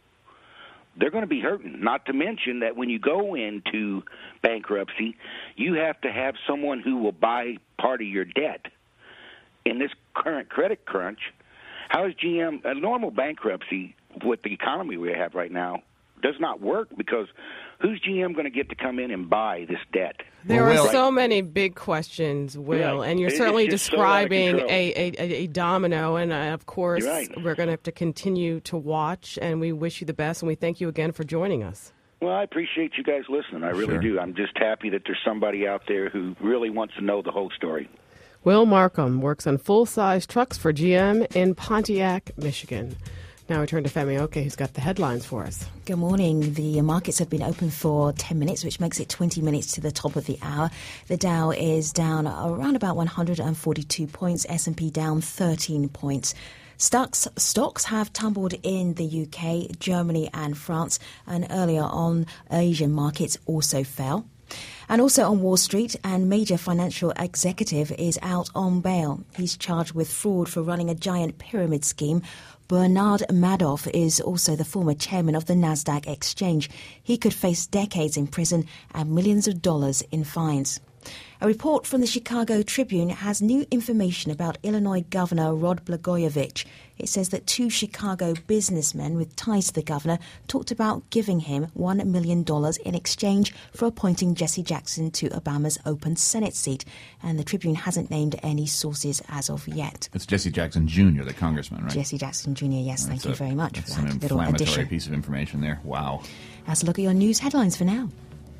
they're going to be hurting. Not to mention that when you go into bankruptcy, you have to have someone who will buy part of your debt. In this current credit crunch, how is G M, a normal bankruptcy with the economy we have right now, does not work, because who's G M going to get to come in and buy this debt? There well, are Will, so many big questions, Will, yeah, and you're certainly describing so a, a, a domino, and uh, of course right. we're going to have to continue to watch, and we wish you the best, and we thank you again for joining us. Well, I appreciate you guys listening. I really sure. do. I'm just happy that there's somebody out there who really wants to know the whole story. Will Markham works on full-size trucks for G M in Pontiac, Michigan. Now we turn to Femi Oke, who's got the headlines for us. Good morning. The markets have been open for ten minutes, which makes it twenty minutes to the top of the hour. The Dow is down around about one hundred forty-two points, S and P down thirteen points. Stocks, stocks have tumbled in the U K, Germany and France, and earlier on, Asian markets also fell. And also on Wall Street, a major financial executive is out on bail. He's charged with fraud for running a giant pyramid scheme. Bernard Madoff is also the former chairman of the Nasdaq exchange. He could face decades in prison and millions of dollars in fines. A report from the Chicago Tribune has new information about Illinois Governor Rod Blagojevich. It says that two Chicago businessmen with ties to the governor talked about giving him one million dollars in exchange for appointing Jesse Jackson to Obama's open Senate seat. And the Tribune hasn't named any sources as of yet. It's Jesse Jackson Junior, the congressman, right? Jesse Jackson Junior, yes. That's thank a, you very much for that an little inflammatory addition. Piece of information there. Wow. That's a look at your news headlines for now.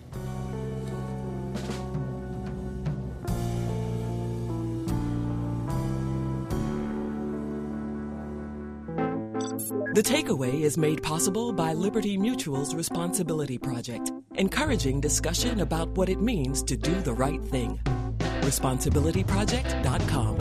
The Takeaway is made possible by Liberty Mutual's Responsibility Project, encouraging discussion about what it means to do the right thing. responsibility project dot com.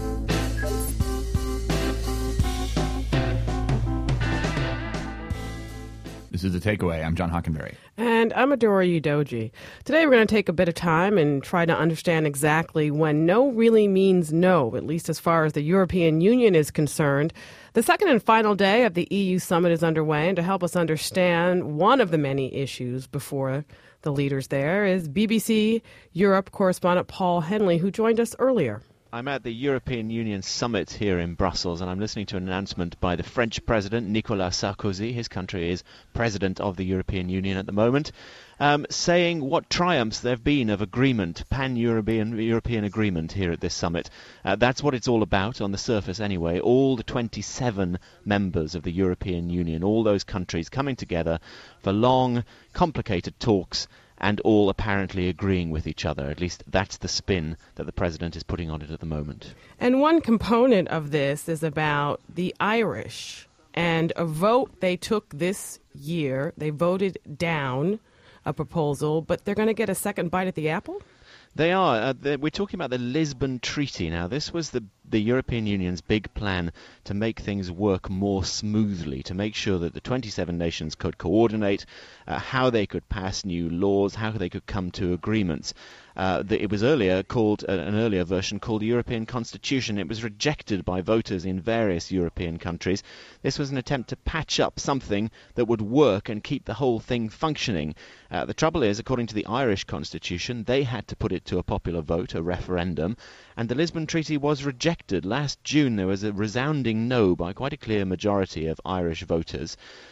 This is The Takeaway. I'm John Hockenberry. And I'm Adora Udoji. Today we're going to take a bit of time and try to understand exactly when no really means no, at least as far as the European Union is concerned. The second and final day of the E U summit is underway, and to help us understand one of the many issues before the leaders there is B B C Europe correspondent Paul Henley, who joined us earlier. I'm at the European Union summit here in Brussels, and I'm listening to an announcement by the French president, Nicolas Sarkozy. His country is president of the European Union at the moment, um, saying what triumphs there have been of agreement, pan-European European agreement here at this summit. Uh, that's what it's all about, on the surface anyway. All the twenty-seven members of the European Union, all those countries coming together for long, complicated talks, and all apparently agreeing with each other. At least that's the spin that the president is putting on it at the moment. And one component of this is about the Irish and a vote they took this year. They voted down a proposal, but they're going to get a second bite at the apple? They are. Uh, we're talking about the Lisbon Treaty now. This was the the European Union's big plan to make things work more smoothly, to make sure that the twenty-seven nations could coordinate, uh, how they could pass new laws, how they could come to agreements. Uh, the, it was earlier called, uh, an earlier version called the European Constitution. It was rejected by voters in various European countries. This was an attempt to patch up something that would work and keep the whole thing functioning. Uh, the trouble is, according to the Irish Constitution, they had to put it to a popular vote, a referendum, and the Lisbon Treaty was rejected. Last June there was a resounding no by quite a clear majority of Irish voters.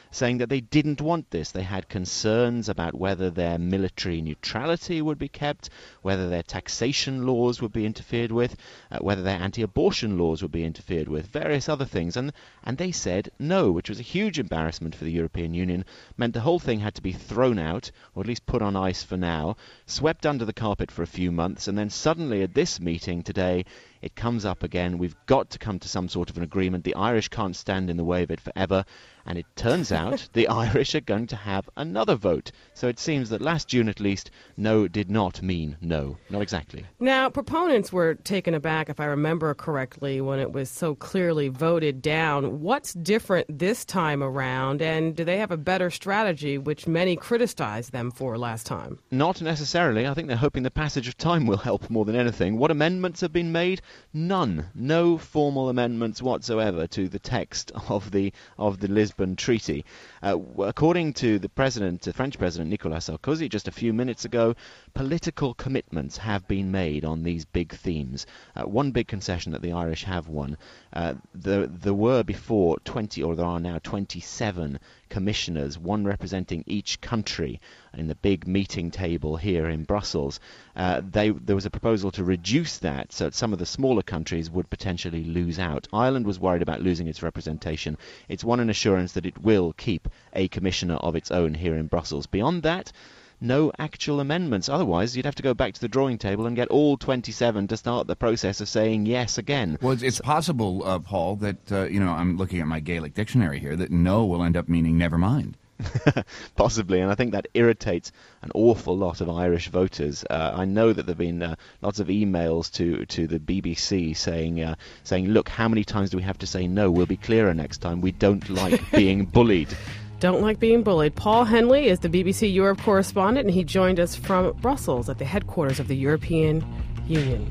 saying that they didn't want this. They had concerns about whether their military neutrality would be kept, whether their taxation laws would be interfered with, uh, whether their anti-abortion laws would be interfered with, various other things. And, and they said no, which was a huge embarrassment for the European Union, meant the whole thing had to be thrown out, or at least put on ice for now, swept under the carpet for a few months, and then suddenly at this meeting today, it comes up again. We've got to come to some sort of an agreement. The Irish can't stand in the way of it forever. And it turns out the Irish are going to have another vote. So it seems that last June at least, no did not mean no. Not exactly. Now, proponents were taken aback, if I remember correctly, when it was so clearly voted down. What's different this time around? And do they have a better strategy, which many criticized them for last time? Not necessarily. I think they're hoping the passage of time will help more than anything. What amendments have been made? None. No formal amendments whatsoever to the text of the of the Lisbon Treaty. Uh, according to the president, the French president Nicolas Sarkozy, just a few minutes ago, political commitments have been made on these big themes. Uh, one big concession that the Irish have won. Uh, there, there were before twenty, or there are now twenty-seven commissioners, one representing each country in the big meeting table here in Brussels. Uh, they, there was a proposal to reduce that so that some of the smaller countries would potentially lose out. Ireland was worried about losing its representation. It's won an assurance that it will keep a commissioner of its own here in Brussels. Beyond that, no actual amendments. Otherwise, you'd have to go back to the drawing table and get all twenty-seven to start the process of saying yes again. Well, it's, it's possible, uh, Paul, that, uh, you know, I'm looking at my Gaelic dictionary here, that no will end up meaning never mind. Possibly, and I think that irritates an awful lot of Irish voters. Uh, I know that there have been uh, lots of emails to, to the B B C saying, uh, saying, look, how many times do we have to say no? We'll be clearer next time. We don't like being bullied. Don't like being bullied. Paul Henley is the B B C Europe correspondent, and he joined us from Brussels at the headquarters of the European Union.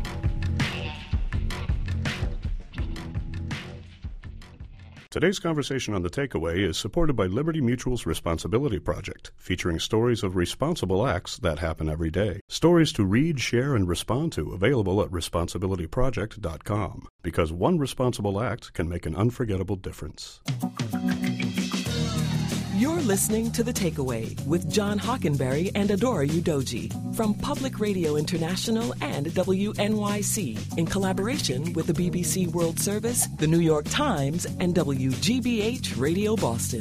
Today's conversation on The Takeaway is supported by Liberty Mutual's Responsibility Project, featuring stories of responsible acts that happen every day. Stories to read, share, and respond to, available at responsibility project dot com. Because one responsible act can make an unforgettable difference. You're listening to The Takeaway with John Hockenberry and Adora Udoji from Public Radio International and W N Y C in collaboration with the B B C World Service, the New York Times, and W G B H Radio Boston.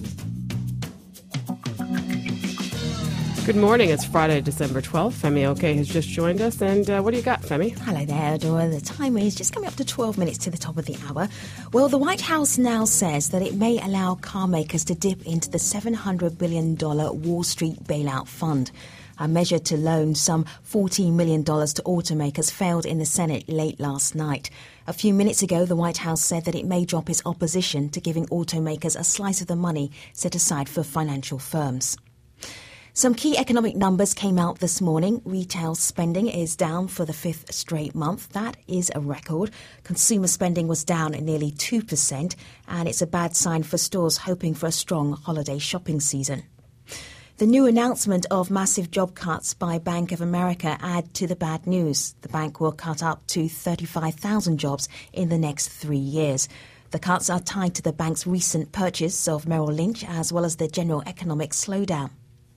Good morning. It's Friday, December twelfth. Femi Oke has just joined us. And uh, what do you got, Femi? Hello there, Adora. The time is just coming up to twelve minutes to the top of the hour. Well, the White House now says that it may allow car makers to dip into the seven hundred billion dollars Wall Street bailout fund. A measure to loan some fourteen million dollars to automakers failed in the Senate late last night. A few minutes ago, the White House said that it may drop its opposition to giving automakers a slice of the money set aside for financial firms. Some key economic numbers came out this morning. Retail spending is down for the fifth straight month. That is a record. Consumer spending was down at nearly two percent, and it's a bad sign for stores hoping for a strong holiday shopping season. The new announcement of massive job cuts by Bank of America add to the bad news. The bank will cut up to thirty-five thousand jobs in the next three years. The cuts are tied to the bank's recent purchase of Merrill Lynch, as well as the general economic slowdown.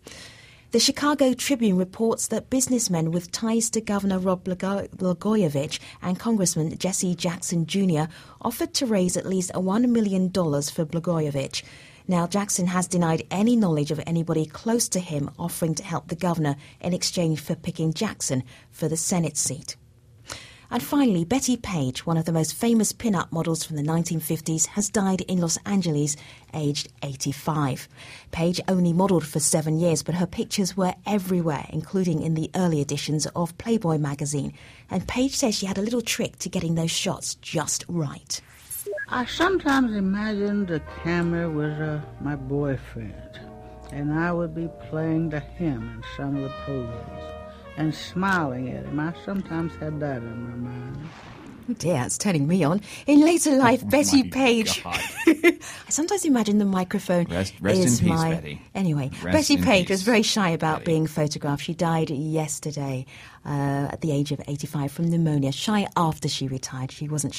The Chicago Tribune reports that businessmen with ties to Governor Rod Blagojevich and Congressman Jesse Jackson Junior offered to raise at least one million dollars for Blagojevich. Now, Jackson has denied any knowledge of anybody close to him offering to help the governor in exchange for picking Jackson for the Senate seat. And finally, Betty Page, one of the most famous pin-up models from the nineteen fifties, has died in Los Angeles, aged eighty-five. Page only modelled for seven years, but her pictures were everywhere, including in the early editions of Playboy magazine. And Page says she had a little trick to getting those shots just right. I sometimes imagine the camera was uh, my boyfriend, and I would be playing to him in some of the poses and smiling at him. I sometimes had that in my mind. Oh dear, that's turning me on. In later life, oh Betty Page. I sometimes imagine the microphone rest, rest is in peace, my. Betty. Anyway, rest Betty Page peace. was very shy about Betty. being photographed. She died yesterday uh, at the age of eighty-five from pneumonia. Shy after she retired. She wasn't shy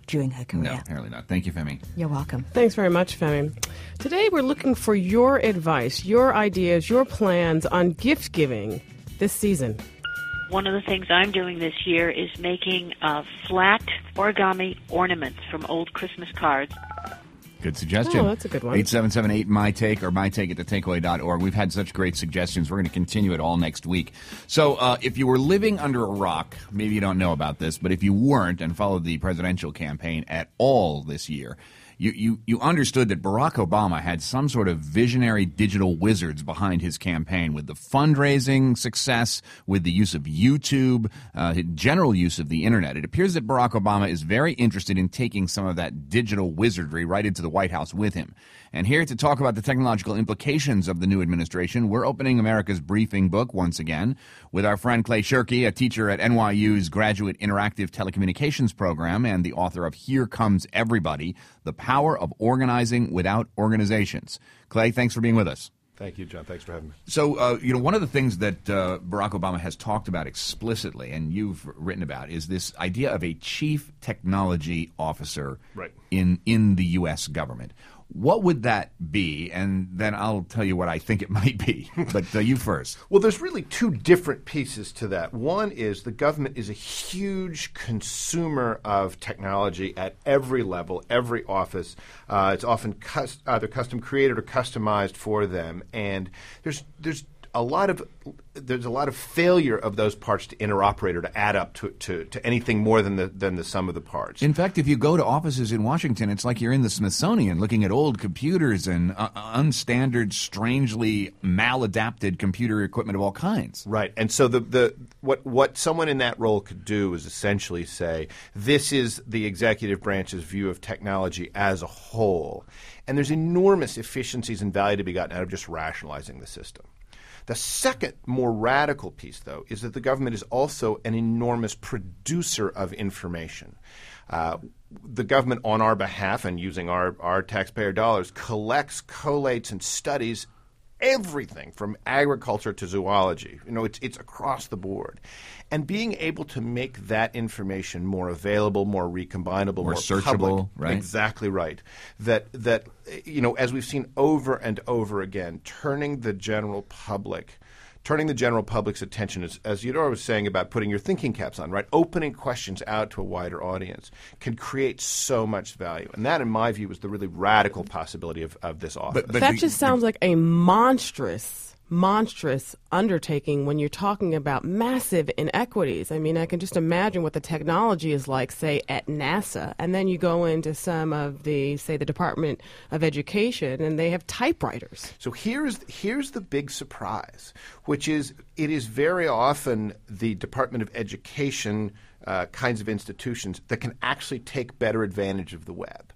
during her career. No, apparently not. Thank you, Femi. You're welcome. Thanks very much, Femi. Today we're looking for your advice, your ideas, your plans on gift giving this season. One of the things I'm doing this year is making uh, flat origami ornaments from old Christmas cards. Good suggestion. Oh, that's a good one. eight seven seven eight, my take or my take at the takeaway dot org. We've had such great suggestions. We're going to continue it all next week. So uh, if you were living under a rock, maybe you don't know about this, but if you weren't and followed the presidential campaign at all this year, You, you, you understood that Barack Obama had some sort of visionary digital wizards behind his campaign with the fundraising success, with the use of YouTube, uh, general use of the Internet. It appears that Barack Obama is very interested in taking some of that digital wizardry right into the White House with him. And here to talk about the technological implications of the new administration, we're opening America's Briefing book once again with our friend Clay Shirky, a teacher at N Y U's Graduate Interactive Telecommunications Program and the author of Here Comes Everybody, The Power of Organizing Without Organizations. Clay, thanks for being with us. Thank you, John. Thanks for having me. So, uh, you know, one of the things that uh, Barack Obama has talked about explicitly, and you've written about, is this idea of a chief technology officer right. in, in the U S government. What would that be? And then I'll tell you what I think it might be. But uh, you first. Well, there's really two different pieces to that. One is the government is a huge consumer of technology at every level, every office. Uh, it's often cus- either custom created or customized for them. And there's there's a lot of there's a lot of failure of those parts to interoperate or to add up to, to, to anything more than the than the sum of the parts. In fact, if you go to offices in Washington, it's like you're in the Smithsonian looking at old computers and uh, unstandard, strangely maladapted computer equipment of all kinds. Right. And so the, the what what someone in that role could do is essentially say, this is the executive branch's view of technology as a whole. And there's enormous efficiencies and value to be gotten out of just rationalizing the system. The second, more radical piece, though, is that the government is also an enormous producer of information. Uh, the government, on our behalf and using our, our taxpayer dollars, collects, collates, and studies everything from agriculture to zoology. You know, it's it's across the board. And being able to make that information more available, more recombinable, more, more searchable, public, right? Exactly right. That that you know, as we've seen over and over again, turning the general public Turning the general public's attention, as, as Eudora was saying about putting your thinking caps on, right? Opening questions out to a wider audience can create so much value. And that, in my view, is the really radical possibility of, of this office. But, but that the, just sounds the, like a monstrous, monstrous undertaking when you're talking about massive inequities. I mean, I can just imagine what the technology is like, say, at NASA. And then you go into some of the, say, the Department of Education, and they have typewriters. So here's here's the big surprise, which is it is very often the Department of Education uh, kinds of institutions that can actually take better advantage of the web.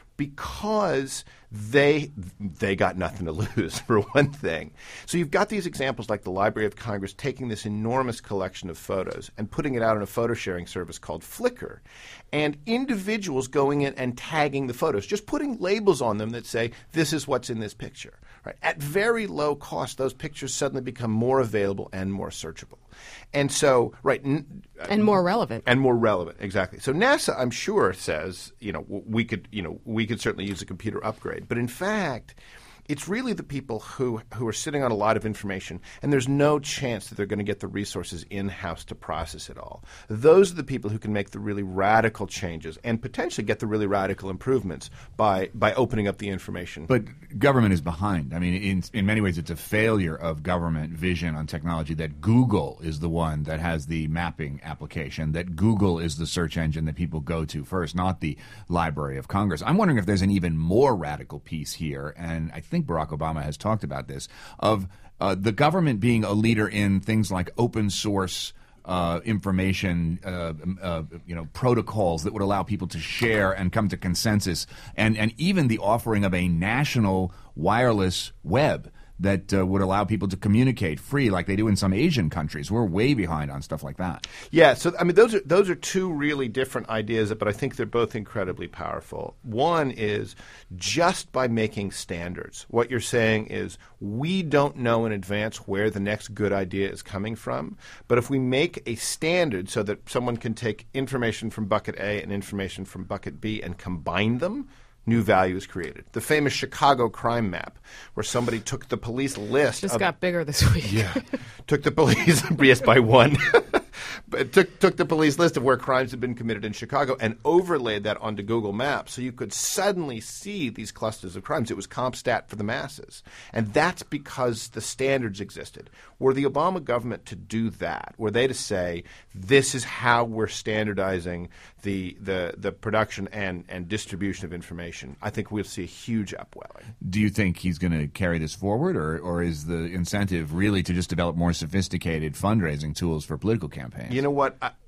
Because they they got nothing to lose, for one thing. So you've got these examples like the Library of Congress taking this enormous collection of photos and putting it out on a photo sharing service called Flickr, and individuals going in and tagging the photos, just putting labels on them that say, this is what's in this picture. Right? At very low cost, those pictures suddenly become more available and more searchable. And so, right. N- and more relevant. And more relevant, exactly. So NASA, I'm sure, says, you know, we could, you know, we could certainly use a computer upgrade. But in fact, it's really the people who who are sitting on a lot of information, and there's no chance that they're going to get the resources in-house to process it all. Those are the people who can make the really radical changes and potentially get the really radical improvements by by opening up the information. But government is behind. I mean, in in many ways, it's a failure of government vision on technology that Google is the one that has the mapping application, that Google is the search engine that people go to first, not the Library of Congress. I'm wondering if there's an even more radical piece here, and I think I think Barack Obama has talked about this, of uh, the government being a leader in things like open source uh, information, uh, uh, you know, protocols that would allow people to share and come to consensus, and, and even the offering of a national wireless web that uh, would allow people to communicate free like they do in some Asian countries. We're way behind on stuff like that. Yeah, so I mean, those are those are two really different ideas, but I think they're both incredibly powerful. One is just by making standards. What you're saying is we don't know in advance where the next good idea is coming from, but if we make a standard so that someone can take information from bucket A and information from bucket B and combine them, new value is created. The famous Chicago crime map, where somebody took the police list. Just of, got bigger this week. Yeah, took the police yes by one. But took took the police list of where crimes had been committed in Chicago and overlaid that onto Google Maps, so you could suddenly see these clusters of crimes. It was CompStat for the masses, and that's because the standards existed. Were the Obama government to do that, were they to say this is how we're standardizing the the the production and and distribution of information, I think we'll see a huge upwelling. Do you think he's going to carry this forward, or or is the incentive really to just develop more sophisticated fundraising tools for political campaigns? You know what? I,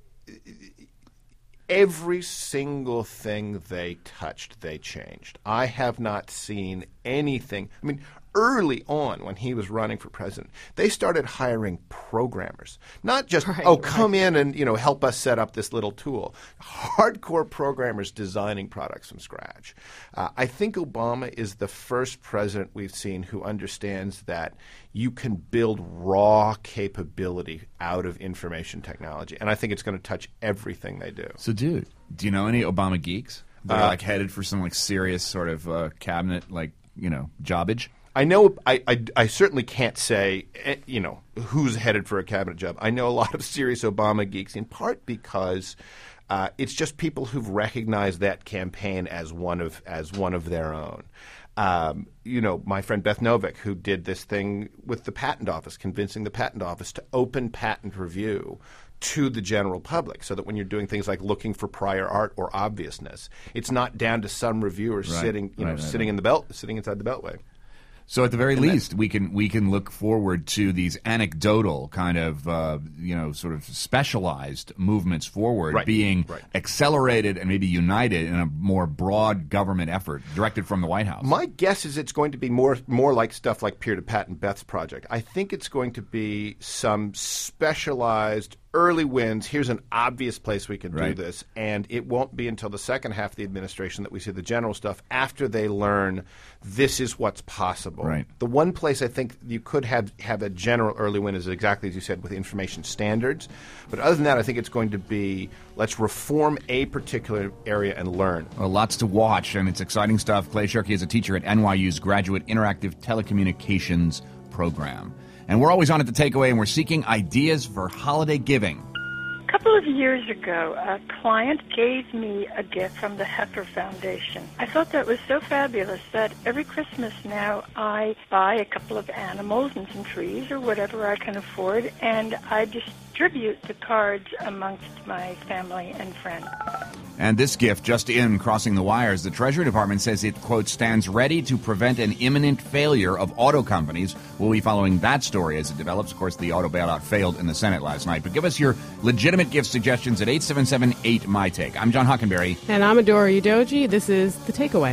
every single thing they touched, they changed. I have not seen anything. I mean, early on when he was running for president, they started hiring programmers. Not just, right, oh, come right. in and, you know, help us set up this little tool. Hardcore programmers designing products from scratch. Uh, I think Obama is the first president we've seen who understands that you can build raw capability out of information technology. And I think it's going to touch everything they do. So, dude, do you know any Obama geeks that uh, are like headed for some like serious sort of uh, cabinet, like, you know, jobbage? I know I, I, I certainly can't say, you know, who's headed for a cabinet job. I know a lot of serious Obama geeks, in part because uh, it's just people who've recognized that campaign as one of as one of their own. Um, you know, my friend Beth Novick, who did this thing with the patent office, convincing the patent office to open patent review to the general public, so that when you're doing things like looking for prior art or obviousness, it's not down to some reviewer right. sitting, you know, right, right, sitting right. in the belt, sitting inside the beltway. So at the very and least, that, we can we can look forward to these anecdotal kind of uh, you know sort of specialized movements forward right, being right. accelerated and maybe united in a more broad government effort directed from the White House. My guess is it's going to be more more like stuff like Peer to Patent Beth's project. I think it's going to be some specialized early wins. Here's an obvious place we could right. do this, and it won't be until the second half of the administration that we see the general stuff after they learn this is what's possible. Right. The one place I think you could have, have a general early win is exactly as you said with information standards. But other than that, I think it's going to be let's reform a particular area and learn. Well, lots to watch, and it's exciting stuff. Clay Shirky is a teacher at N Y U's Graduate Interactive Telecommunications program. And we're always on at The Takeaway, and we're seeking ideas for holiday giving. A couple of years ago, a client gave me a gift from the Heifer Foundation. I thought that was so fabulous that every Christmas now I buy a couple of animals and some trees or whatever I can afford, and I distribute the cards amongst my family and friends. And this gift, just in crossing the wires, the Treasury Department says it, quote, stands ready to prevent an imminent failure of auto companies. We'll be following that story as it develops. Of course, the auto bailout failed in the Senate last night. But give us your legitimate gift suggestions at eight seven seven eight M Y Take. I'm John Hockenberry. And I'm Adora Udoji. This is The Takeaway.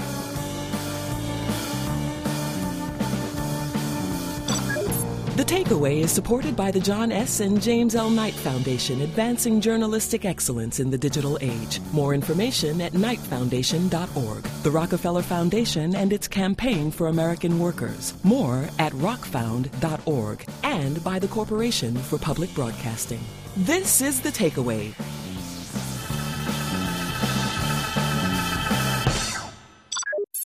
The Takeaway is supported by the John S. and James L. Knight Foundation, advancing journalistic excellence in the digital age. More information at knight foundation dot org. The Rockefeller Foundation and its campaign for American workers. More at rock found dot org. And by the Corporation for Public Broadcasting. This is The Takeaway.